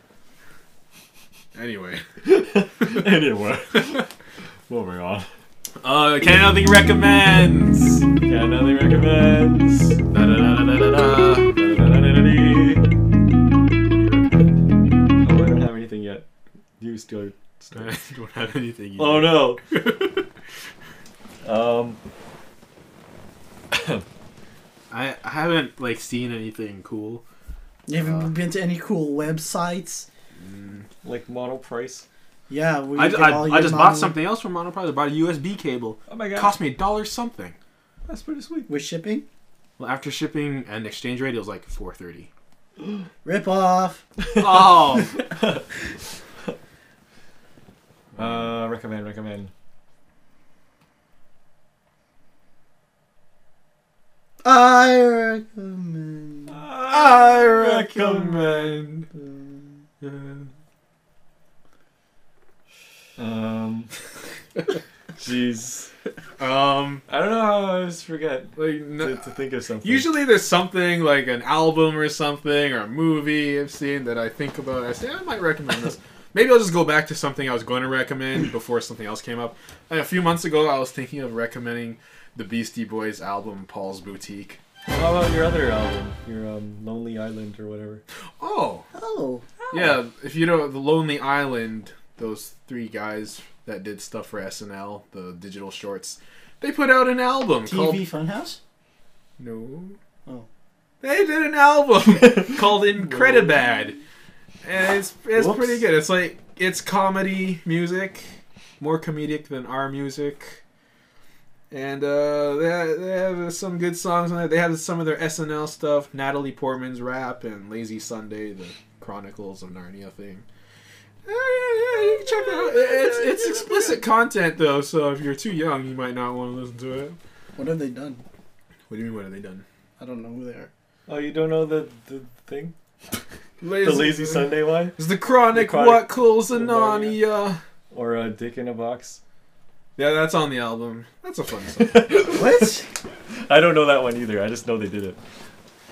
Anyway, Anyway. Moving on. Can Nothing recommends. Yeah, nothing recommends. Da-da-da-da-da-da. Oh, I don't have anything yet. You still. I don't have anything. Either. Oh no. I haven't like seen anything cool. You haven't been to any cool websites? Like Monoprice. Yeah, we I get all your just bought mono- something else from Monoprice. I bought a USB cable. Oh my god. It cost me $1 something. That's pretty sweet. with shipping. Well, after shipping and exchange rate, it was like $4.30. Rip off. Oh. Recommend. I recommend. I recommend. Jeez. Um, I don't know how I always forget like to think of something. usually there's something like an album or something or a movie I've seen that I think about. I say I might recommend this. Maybe I'll just go back to something I was going to recommend before something else came up. Like a few months ago, I was thinking of recommending the Beastie Boys album Paul's Boutique. How about your other album? Your Lonely Island or whatever. Oh, Oh. yeah. If you know the Lonely Island, those three guys that did stuff for SNL, the digital shorts, they put out an album called TV Funhouse? No. Oh. They did an album called Incredibad. And it's Whoops. pretty good. It's like it's comedy music, more comedic than our music. And they have some good songs on it. They have some of their SNL stuff, Natalie Portman's rap, and Lazy Sunday, the Chronicles of Narnia thing. Yeah, you can check it out. It's explicit content though, so if you're too young, you might not want to listen to it. What have they done? What do you mean? What have they done? I don't know who they are. Oh, you don't know the thing? The Lazy Sunday one? It's the Chronic, The Chronic What Calls of of Narnia. Or Dick in a Box? Yeah, that's on the album. That's a fun song. What? I don't know that one either. I just know they did it.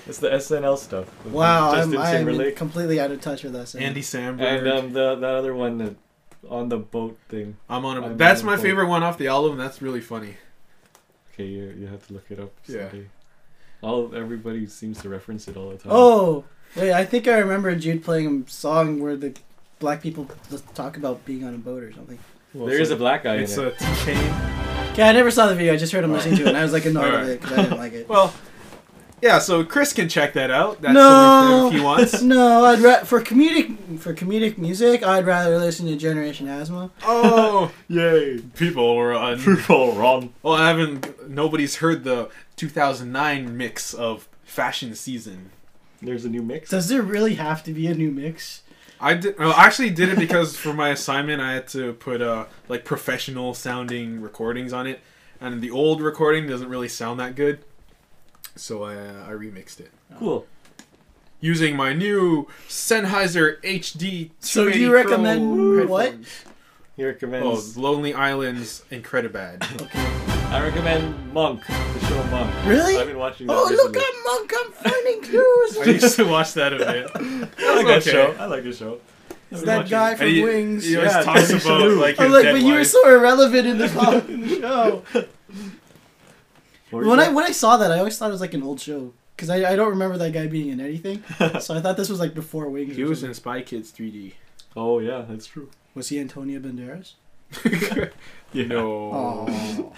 It's the SNL stuff. with Wow, Justin I'm Timberlake. completely out of touch with us. Andy Samberg. And that other one that on the boat thing. I'm on a. I'm That's on my a boat. favorite one off the album. That's really funny. Okay, you have to look it up. Yeah. Someday. Everybody seems to reference it all the time. Oh, wait, I think I remember Jude playing a song where the black people talk about being on a boat or something. Well, there is a black guy in It's it. a T-Pain. Okay, I never saw the video. I just heard him listening to it, and I was like annoyed Alright. with it because I didn't like it. Well, yeah. So Chris can check that out. That's No. something for him if he wants. No, for comedic music, I'd rather listen to Generation Asthma. Oh, Yay! people were on. People wrong. Well, I haven't. Nobody's heard the 2009 mix of Fashion Season. There's a new mix. Does there really have to be a new mix? I actually did it because for my assignment I had to put like professional sounding recordings on it, and the old recording doesn't really sound that good, so I remixed it Cool. using my new Sennheiser HD. So do 280 you Pro recommend what? headphones. He recommends. Oh, Lonely Island's Incredibad. Okay. I recommend Monk, the show Monk. Really? I've been watching that Oh, look recently. at Monk! I'm finding clues. I used to watch that a bit. I like that okay. show. I like the show. I've It's been that watching- guy from And Wings. He always Yeah, talks Tony about Shalhoub. like I'm his like, dead but you were wife. so irrelevant in the show. What were When you I saying? when I saw that, I always thought it was like an old show because I don't remember that guy being in anything. So I thought this was like before Wings. He or was something. in Spy Kids 3D. Oh yeah, that's true. Was he Antonio Banderas? Yeah. No. Oh.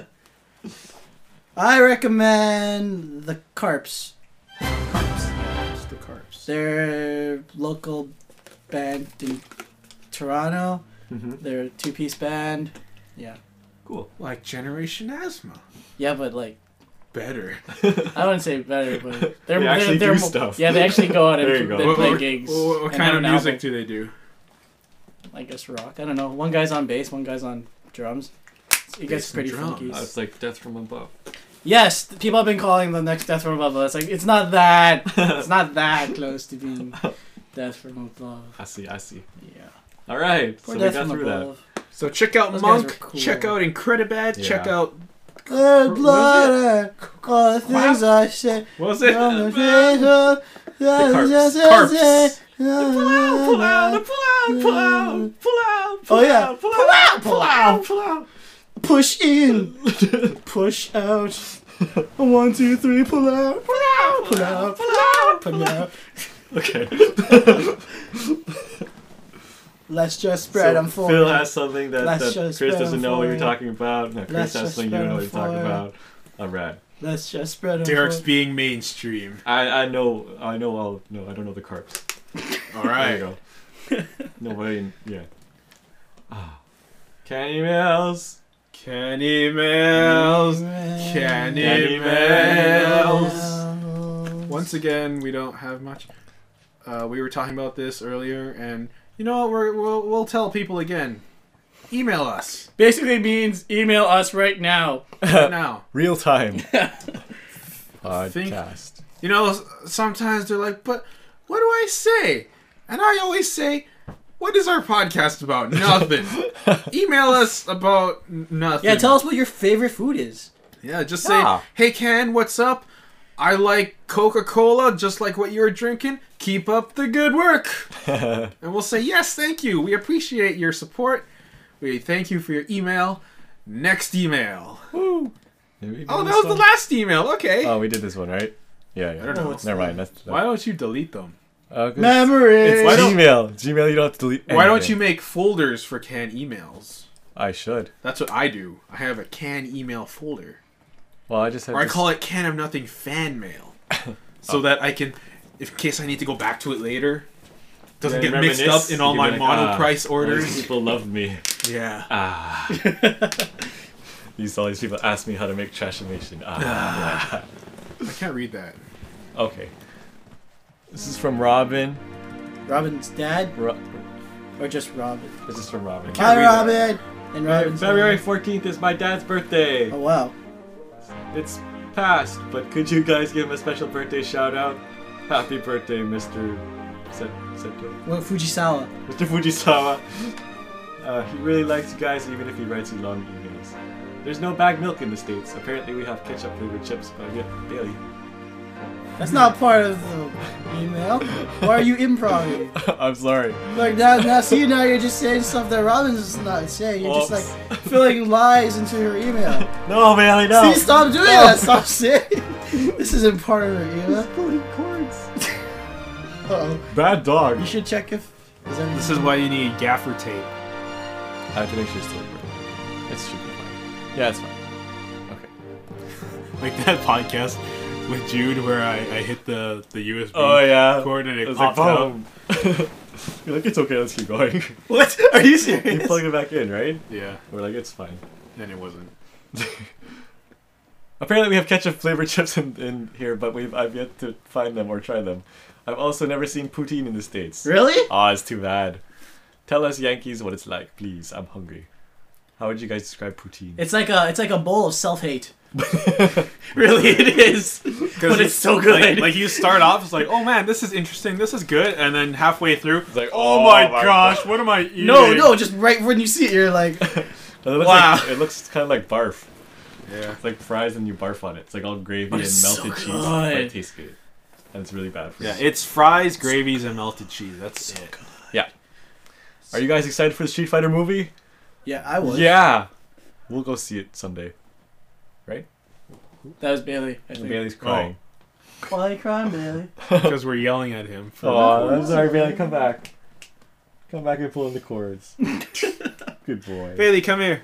I recommend the Carps. It's the Carps. They're local band in Toronto. Mm-hmm. They're a two-piece band. Yeah. Cool. Like Generation Asthma. Yeah, but like Better. I wouldn't say better, but they're They actually they're do mo- stuff. Yeah, they actually go out There you and go. they play gigs. What and kind have of an music album. do they do? I guess rock. I don't know. One guy's on bass, one guy's on drums. It gets Bass and pretty drums. funky. It's like Death from Above. Yes, people have been calling the next Death from Above. It's like it's not that. It's not that close to being Death from Above. I see. Yeah. All right, Or so we Death got from through that. Above. So check out Those guys Monk. were cool. Check out Incredibad. Yeah. Check out Good blood, all the things I say. what was it? From the face of Carps. Pull out, Oh, yeah. pull out. Push in, push out. 1, 2, 3, pull out, pull out, pull out. Okay. Let's just spread them for Phil me. has something that Let's Chris just spread doesn't them know what for you're you. talking about. No, Chris Let's has just something you don't know what you're spread talking them for about. Alright. Let's just spread them Derek's for being mainstream. I know all no, I don't know the Carps. All There right. you go. Nobody yeah. Kenny Mills. Kenny Mills. Kenny Mills. Once again, we don't have much. We were talking about this earlier, and you know what? We'll tell people again. Email us Basically means email us right now. right now. Real time. Think- Podcast. You know, sometimes they're like, but what do I say? And I always say, what is our podcast about? Nothing. Email us about nothing. Yeah, tell us what your favorite food is. Yeah, just Yeah. say, hey, Ken, what's up? I like Coca-Cola, just like what you're drinking. Keep up the good work. And we'll say, yes, thank you. We appreciate your support. We thank you for your email. Next email. Did we do Oh, that this was the one? last email. Okay. Oh, we did this one, right? Yeah. I don't know. Never mind. That's Why don't you delete them? good. Memories. It's Why don't- Gmail. Gmail, you don't have to delete Why don't anything. you make folders for Can emails? I should. That's what I do. I have a Can email folder. Well, I just have Or I this- call it Can of Nothing fan mail. So that I can, if in case I need to go back to it later, doesn't Then get mixed reminisce, up in all you my can be like, monoprice These orders. people love me. Yeah. All these people ask me how to make Trashimation. I can't read that. Okay. This is from Robin. Robin's dad, Ro- or just Robin? this is from Robin. Hi, read Robin. And Robin's February 14th is my dad's birthday. Oh wow. It's past, but could you guys give him a special birthday shout out? Happy birthday, Mr. Seto. What Fujisawa? Mr. Fujisawa. He really likes you guys even if he writes you long emails. There's no bagged milk in the States. Apparently we have ketchup flavored chips, but I get Bailey. That's not part of the email. Why are you improving? I'm sorry. Like now you're just saying stuff that Robin's not saying. You're just like filling lies into your email. No, Bailey, no. See, stop doing that. Stop saying. This isn't part of her email. Pulling cords. Uh-oh. Bad dog. You should check if there's anything. This is why you need gaffer tape. I have to make sure it's still recording. It should be fine. Yeah, it's fine. Okay. Like that podcast with Jude where I hit the USB cord and it was popped like, out. boom. You're like, it's okay, let's keep going. What? Are you You serious? plug it back in, right? Yeah, We're like, it's fine. and it wasn't. Apparently we have ketchup flavored chips in here, but I've yet to find them or try them. I've also never seen poutine in the States. Really? Aw, it's too bad. Tell us Yankees what it's like, please. I'm hungry. How would you guys describe poutine? It's like a bowl of self-hate. Really, it is. But it's so good. Like you start off, it's like, oh man, this is interesting, this is good, and then halfway through, It's like, oh my gosh, what am I eating? No, just right when you see it, you're like, It looks Wow. like, it looks kind of like barf. Yeah. It's like fries and you barf on it. It's like all gravy But and it's so melted cheese, good. but it tastes good. And it's really bad for Yeah, you. it's fries, gravies, and melted cheese. That's it. Are you guys excited for the Street Fighter movie? yeah, I was. Yeah! We'll go see it someday. That was Bailey. I think. Bailey's crying. Why are you crying, Bailey? Because we're yelling at him. For Oh, I'm sorry, Bailey. Come back. Come back and pull in the cords. Good boy. Bailey, come here.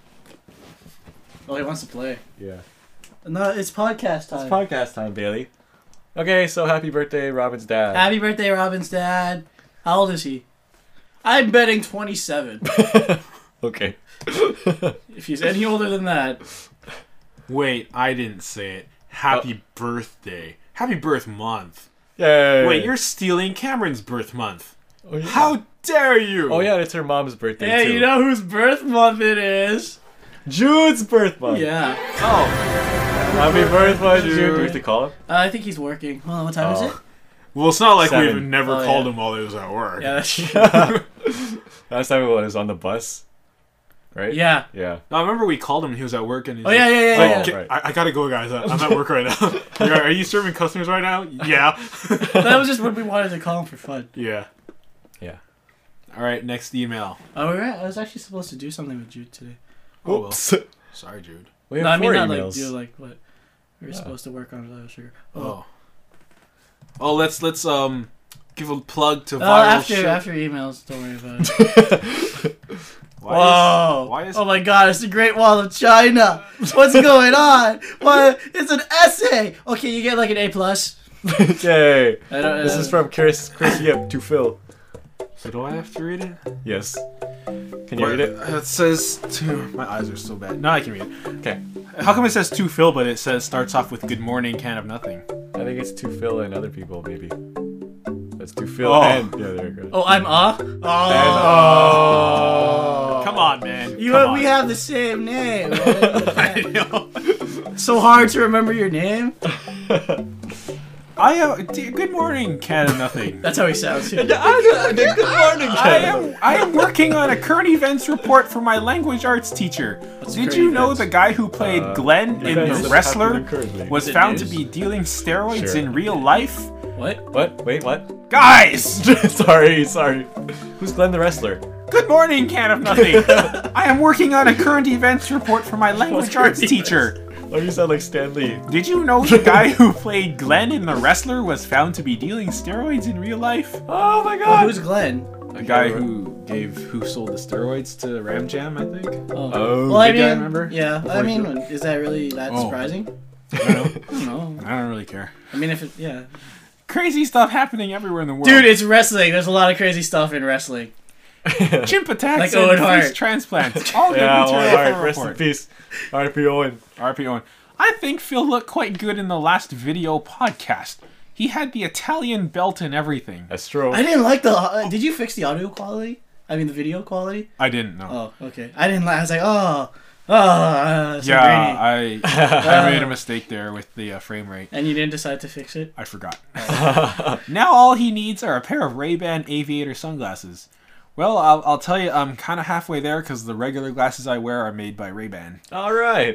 Oh, he wants to play. Yeah. No, it's podcast time. It's podcast time, Bailey. Okay, so happy birthday, Robin's dad. Happy birthday, Robin's dad. How old is he? I'm betting 27. Okay. If he's any older than that. Wait, I didn't say it. Happy birthday. Happy birth month. Yay. Wait, you're stealing Cameron's birth month. Oh, yeah. How dare you? Oh, yeah, it's her mom's birthday, Hey, too. you know whose birth month it is? Jude's birth month. Yeah. Oh. Happy birthday, Jude. Jude. Do we have to call him? I think he's working. Hold on, what time is it? Well, it's not like 7. we've never Oh, called yeah. him while he was at work. Yeah, that's true. Last time it was on the bus. Right? Yeah. Yeah. No, I remember we called him and he was at work and he's Oh, yeah, yeah, yeah, Oh, yeah. "Okay, right. I gotta go, guys. I'm at work right now. Are you serving customers right now? Yeah. That was just when we wanted to call him for fun. Yeah. Yeah. All right, next email. Oh, we're right. I was actually supposed to do something with Jude today. Oh, well. Oops. Sorry, Jude. We have No, I mean 4 not emails. like do like what we were Yeah. supposed to work on without sugar. Oh. Oh, let's give a plug to viral after shit. after emails, don't worry about it. Why is Oh my God! It's the Great Wall of China. What's going on? What? It's an essay. Okay, you get like an A plus. Yay. I don't. This is from Chris Yip to Phil. So do I have to read it? Yes. Can you read it? It says to. My eyes are so bad. No, I can read it. Okay. How come it says to Phil, but it starts off with good morning, can of nothing? I think it's to Phil and other people, maybe. That's to Phil Oh. and... Yeah, there it goes. Oh, I'm And, oh. Come on, man. You. Come We on. have the same name. I know. So hard to remember your name. I am. Good morning, can of nothing. That's how he sounds. Too. Good morning, I am working on a current events report for my language arts teacher. Did current you know events? the guy who played Glenn in events The that Wrestler happen currently. was It found to is. be dealing steroids Sure. in real life? What? What? Wait, what? Guys! sorry. Who's Glenn the Wrestler? Good morning, can of nothing. I am working on a current events report for my language arts current teacher. Oh, you sound like Stan Lee. Did you know the guy who played Glenn in The Wrestler was found to be dealing steroids in real life? Oh my Oh, god. who's Glenn? A guy who sold the steroids to Ram Jam, I think. Oh. Oh. Well, I Did you mean, remember? yeah. Before I you mean, go- is that really that Oh. surprising? I don't know. I don't know. I don't really care. I mean, if it, yeah. Crazy stuff happening everywhere in the world. Dude, it's wrestling. There's a lot of crazy stuff in wrestling. chimp attacks Like and Owen face Hart. transplants. All good Yeah, material alright, for a rest in report. peace. R.P. Owen. RP Owen. I think Phil looked quite good in the last video podcast. He had the Italian belt and everything. Astro. I didn't like the. Did you fix the audio quality? I mean, the video quality. I didn't know. Oh, okay. I didn't like. I was like, so Yeah, grainy. I made a mistake there with the frame rate. And you didn't decide to fix it. I forgot. Now all he needs are a pair of Ray-Ban aviator sunglasses. Well, I'll tell you, I'm kind of halfway there because the regular glasses I wear are made by Ray-Ban. Alright.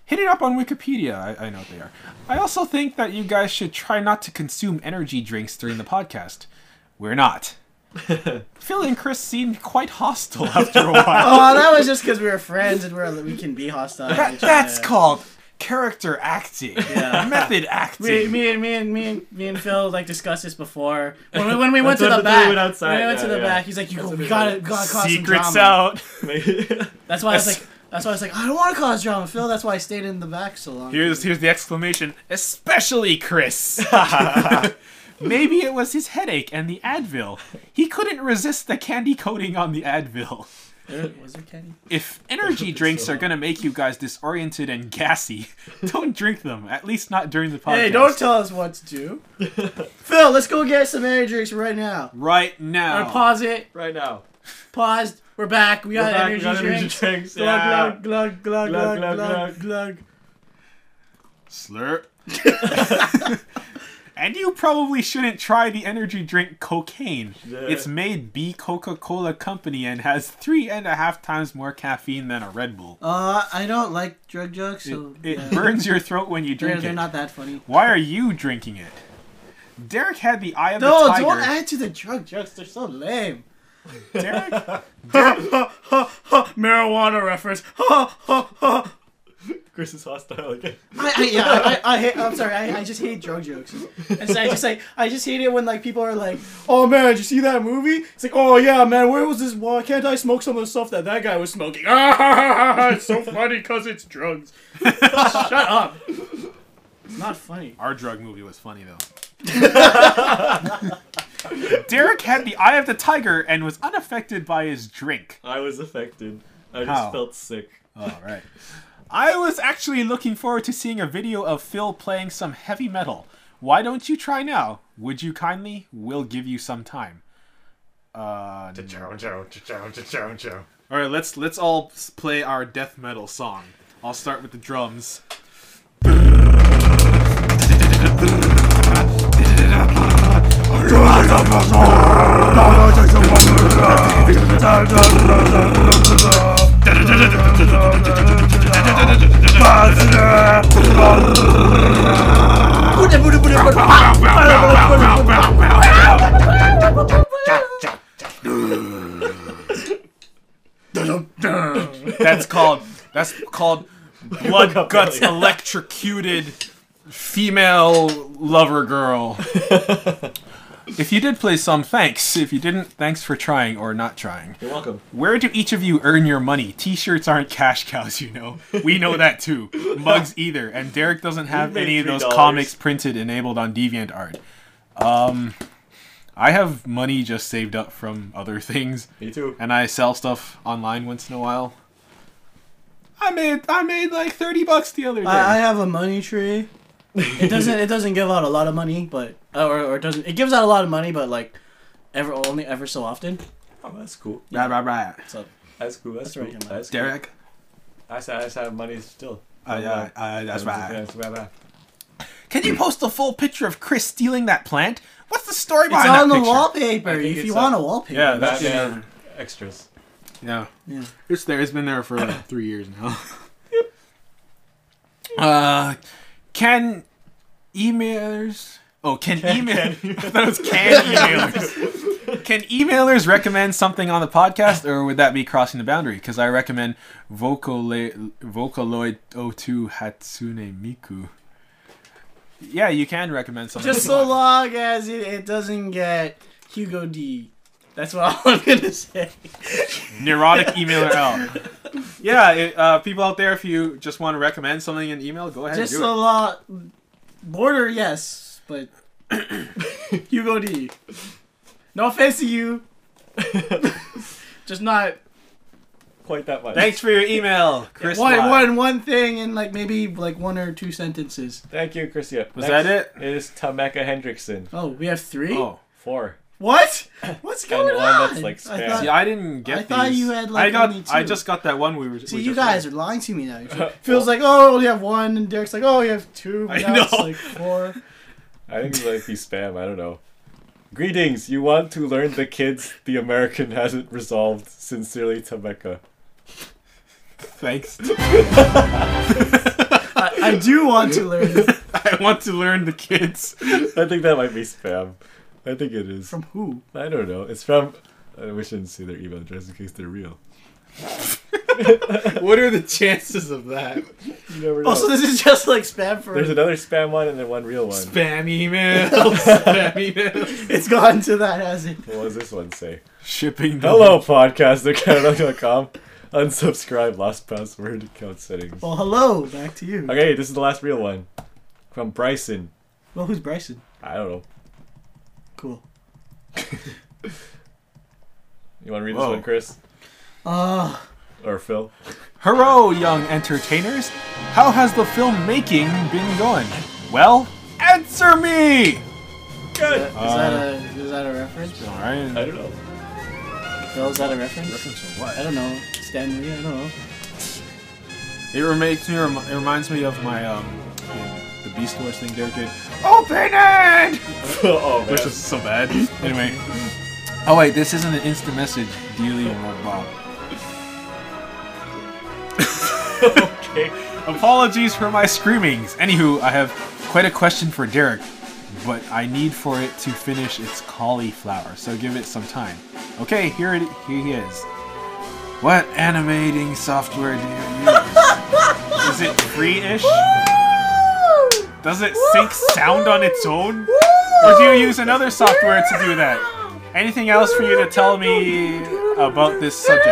Hit it up on Wikipedia. I know what they are. I also think that you guys should try not to consume energy drinks during the podcast. We're not. Phil and Chris seemed quite hostile after a while. Oh, that was just because we were friends and we can be hostile. That's called character acting. Yeah. Method acting. Me and Phil like discussed this before. When we went to the back, when we went to the back, he's like, we gotta cause Secrets some drama. out. That's why I was like, I don't want to cause drama, Phil. That's why I stayed in the back so long. Here's the exclamation. Especially Chris. Maybe it was his headache and the Advil. He couldn't resist the candy coating on the Advil. Was there candy? If energy drinks are gonna make you guys disoriented and gassy, don't drink them. At least not during the podcast. Hey, don't tell us what to do. Phil, let's go get some energy drinks right now. Right now. Or pause it. Right now. Paused. We're back. We got energy drinks. Yeah. Glug, glug, glug, glug, glug, glug. Slurp. And you probably shouldn't try the energy drink cocaine. Yeah. It's made by Coca-Cola Company and has 3.5 times more caffeine than a Red Bull. I don't like drug jokes, so It yeah. burns your throat when you drink They're it. not that funny. Why are you drinking it? Derek had the eye of the No, tiger. don't add to the drug jokes. They're so lame. Derek? Marijuana reference. Chris is hostile again. I hate. I'm sorry. I just hate drug jokes. And so I just hate it when like people are like, "Oh man, did you see that movie?" It's like, "Oh yeah, man, where was this? Why can't I smoke some of the stuff that guy was smoking?" It's so funny because it's drugs. Shut up. It's not funny. Our drug movie was funny though. Derek had the eye of the tiger and was unaffected by his drink. I was affected. I just How? felt sick. Oh, right. I was actually looking forward to seeing a video of Phil playing some heavy metal. Why don't you try now? Would you kindly? We'll give you some time. Alright, let's all play our death metal song. I'll start with the drums. That's called blood guts electrocuted female lover girl. If you did play some, thanks. If you didn't, thanks for trying or not trying. You're welcome. Where do each of you earn your money? T-shirts aren't cash cows, you know. We know that too. Mugs either. And Derek doesn't have made any of those $3. comics printed enabled on DeviantArt. I have money just saved up from other things, Me too. and I sell stuff online once in a while. I made like $30 the other day. I have a money tree. It doesn't give out a lot of money, but or it doesn't. It gives out a lot of money, but like only ever so often. Oh, that's cool. Right. So That's cool. That's right, cool. Emma. That's cool. Derek. I just have money still. That's right. That's right. Can you post a full picture of Chris stealing that plant? What's the story it's behind that on the picture? I wallpaper. think If it's you up. want a wallpaper, Yeah, That's that's extras. yeah. Yeah. It's there. It's been there for like 3 years now. Can emailers? Oh, can email? I thought it was can emailers. Can emailers recommend something on the podcast, or would that be crossing the boundary? Because I recommend Vocaloid O2 Hatsune Miku. Yeah, you can recommend something. Just so long as it doesn't get Hugo D. That's what I'm gonna say. Neurotic emailer L. Yeah, people out there, if you just want to recommend something in email, go ahead Just and do a it. lot. Border, yes, but Hugo D. No offense to you. Just not Quite that much. Thanks for your email, Chris. one thing in like maybe like 1 or 2 sentences. Thank you, Chris. Yeah. Was that it? Is Tameka Hendrickson. Oh, we have 3. Oh. 4. What? What's And going one on? that's, like, I spam. thought- See, I didn't get I these. thought you had, like, only 2. I just got that one we were. See, we you just guys read. are lying to me now. Feels like, oh, I only have 1, and Derek's like, oh, you have 2. But I now it's know. like 4. I think it's like he's spam. I don't know. Greetings. You want to learn the kids the American hasn't resolved. Sincerely, Tameka. Thanks. I do want to learn. I want to learn the kids. I think that might be spam. I think it is. From who? I don't know. It's from. We shouldn't say their email address in case they're real. What are the chances of that? You never know. Oh, so this is just like spam for. There's another spam one and then one real one. Spam email. Spam email. It's gone to that, has it? What does this one say? Shipping. Hello, podcaster.canada.com. Unsubscribe, lost password, account settings. Well, hello. Back to you. Okay, this is the last real one. From Bryson. Well, who's Bryson? I don't know. Cool. You want to read this Whoa. one, Chris? Or Phil? Hello, young entertainers. How has the filmmaking been going? Well, answer me. Good. Is that a reference? All right. I don't know. Phil, is that a reference? Reference to what? I don't know. Stan Lee, I don't know. It reminds me of my the Beast Wars thing Derek did. Open it! Oh, man. Which is so bad. Anyway. Oh wait, this isn't an instant message. Dearly Bob. Okay. Apologies for my screamings. Anywho, I have quite a question for Derek, but I need for it to finish its cauliflower, so give it some time. Okay, here he is. What animating software do you use? Is it free-ish? Does it sync sound on its own? Or do you use another software to do that? Anything else for you to tell me about this subject?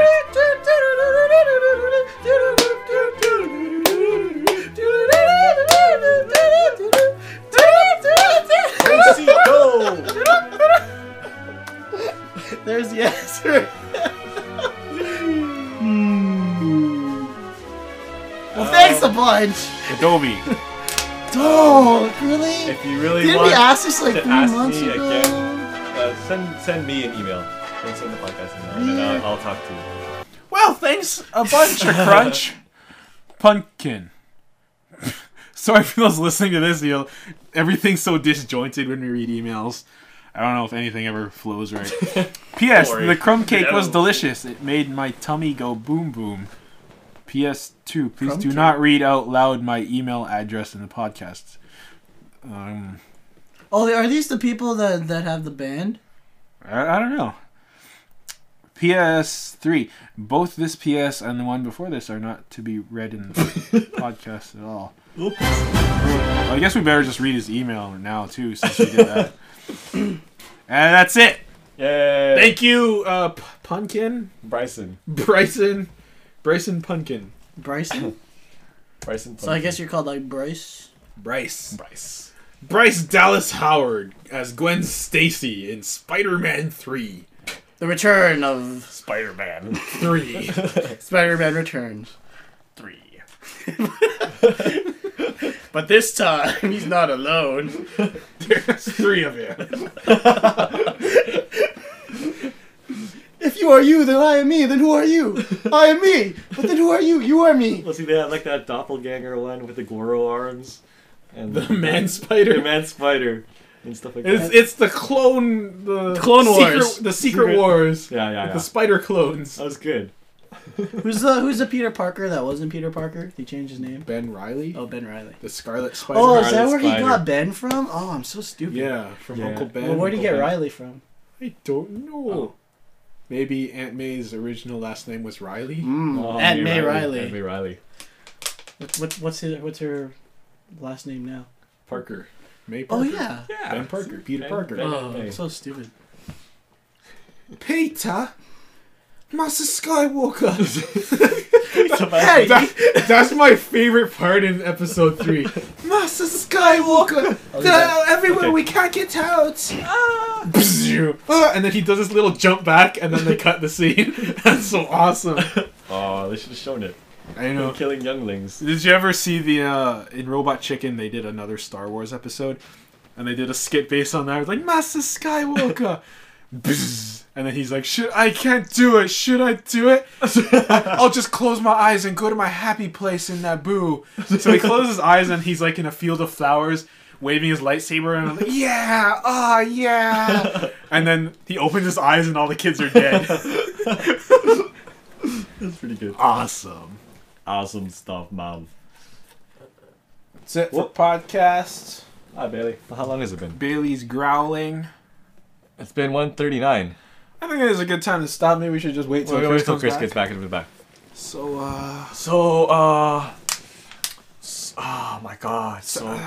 There's the answer. Well, thanks a bunch. Adobe. Oh, really? If you really Didn't want we ask this like to 3 ask months me ago? again, send me an email. Don't send the podcast email, and then I'll talk to you. Well, thanks a bunch, Crunch. Pumpkin. Sorry for those listening to this. Everything's so disjointed when we read emails. I don't know if anything ever flows right. P.S. Don't worry. The crumb cake was No. delicious. It made my tummy go boom boom. P.S. 2. Please Crumb do cake? not read out loud my email address in the podcast. Oh, are these the people that have the band? I don't know. PS3. Both this PS and the one before this are not to be read in the podcast at all. Well, I guess we better just read his email now, too, since we did that. And that's it. Yay! Thank you, Punkin. Bryson. Bryson Punkin. Bryson? Bryson. So I guess you're called like Bryce. Bryce Bryce. Dallas Howard as Gwen Stacy in Spider-Man 3. The return of Spider-Man. 3. Spider-Man Returns. 3. But this time, he's not alone. There's 3 of him. If you are you, then I am me. Then who are you? I am me. But then who are you? You are me. Well, see, they had like that doppelganger one with the Goro arms. And The man spider. The man spider. And stuff like that. It's the clone... The Clone Wars. The Secret Wars. Yeah. The spider clones. That was good. Who's the Peter Parker that wasn't Peter Parker? He changed his name. Ben Riley. Oh, Ben Riley. The Scarlet Spider. Oh, is that Scarlet where he Spider. got Ben from? Oh, I'm so stupid. Yeah, from Yeah. Uncle Ben. Well, where'd he get Ben. Riley from? I don't know. Oh. Maybe Aunt May's original last name was Riley. Oh, Aunt May Riley. Aunt May Riley. What's her last name now? Parker. May Oh Parker. yeah. Yeah. Ben Parker. Peter Ben- Parker. Ben- Oh, May. I'm so stupid. Peter? Master Skywalker. Hey! That's my favorite part in episode 3. Master Skywalker! Everywhere Okay. we can't get out! And then he does this little jump back and then they cut the scene. That's so awesome. Oh, they should have shown it. I know. Killing younglings. Did you ever see the in Robot Chicken they did another Star Wars episode and they did a skit based on that? It was like Master Skywalker. Bzz. And then he's like, I can't do it. Should I do it? I'll just close my eyes and go to my happy place in Naboo. So he closes his eyes and he's like in a field of flowers waving his lightsaber and I'm like, yeah, yeah. And then he opens his eyes and all the kids are dead. That's pretty good. Awesome. Awesome stuff, Mom. That's it for podcast. Hi, Bailey. How long has it been? Bailey's growling. It's been 1:39. I think it is a good time to stop. Maybe we should just wait till Wait Chris till comes Chris back. gets back into the back. So, oh my god.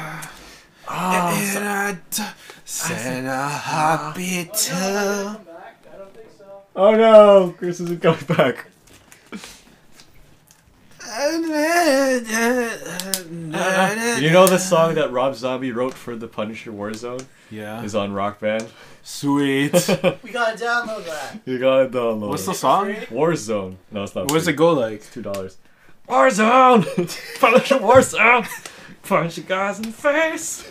Oh no, Chris isn't coming back. You know the song that Rob Zombie wrote for the Punisher Warzone yeah. is on Rock Band? Sweet. We gotta download that. You gotta download What's it. the song? Warzone. No, it's not. What does free. it go like? $2. Warzone! Punisher Warzone! Punch you guys in the face!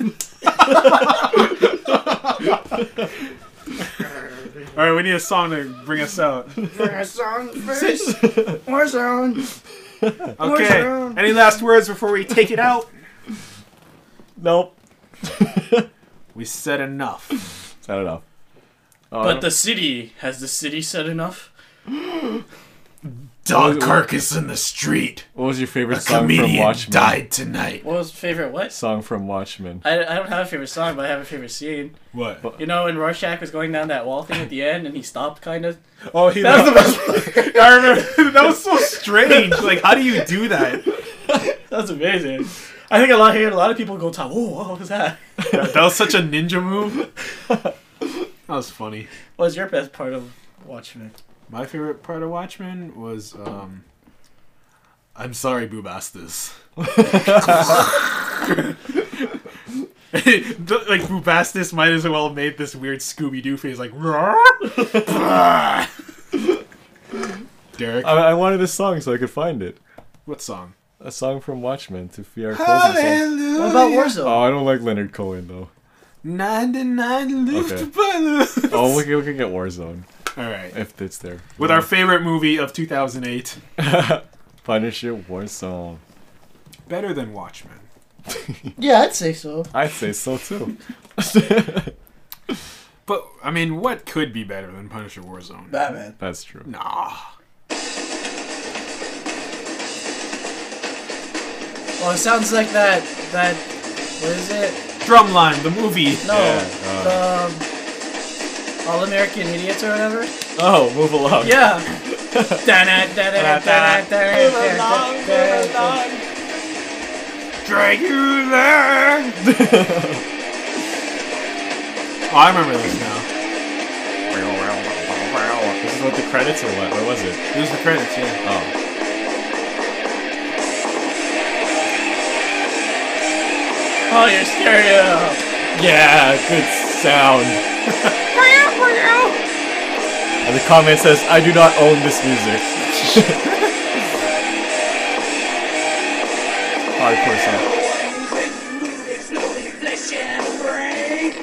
Alright, we need a song to bring us out. Warzone. Okay. Any last words before we take it out? Nope. We said enough. Is that enough? But the city, has the city said enough? Dog carcass in the street. What was your favorite song from Watchmen? tonight. What was favorite what? Song from Watchmen. I don't have a favorite song, but I have a favorite scene. What? You know when Rorschach was going down that wall thing at the end and he stopped kind of? Oh, he That was the best part. I remember. That was so strange. Like, how do you do that? That's amazing. I think a lot of people go, "Whoa, what was that?" That was such a ninja move. That was funny. What was your best part of Watchmen? My favorite part of Watchmen was, I'm sorry, Boobastis. Like, Boobastis might as well have made this weird Scooby-Doo face, like, Derek, I wanted this song so I could find it. what song? A song from Watchmen to be our closing song. What about Warzone? Oh, I don't like Leonard Cohen though. 99 lift Okay. by the... Oh, we can get Warzone Alright. if it's there. With our favorite movie of 2008. Punisher Warzone. Better than Watchmen. Yeah, I'd say so. I'd say so too. But, I mean, what could be better than Punisher Warzone? Batman. That's true. Nah. Well, it sounds like that. What is it? Drumline, the movie. No, Yeah, the All American Idiots or whatever. Oh, move along. Yeah. Dracula! Oh, I remember this now. This is what the credits or what? What was it? It was the credits, yeah. Oh. Oh, your stereo. Yeah, good sound. And the comment says, I do not own this music. Hardcore song.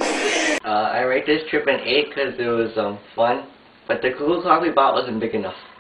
I rate this trip an 8 because it was fun, but the Google clock we bought wasn't big enough.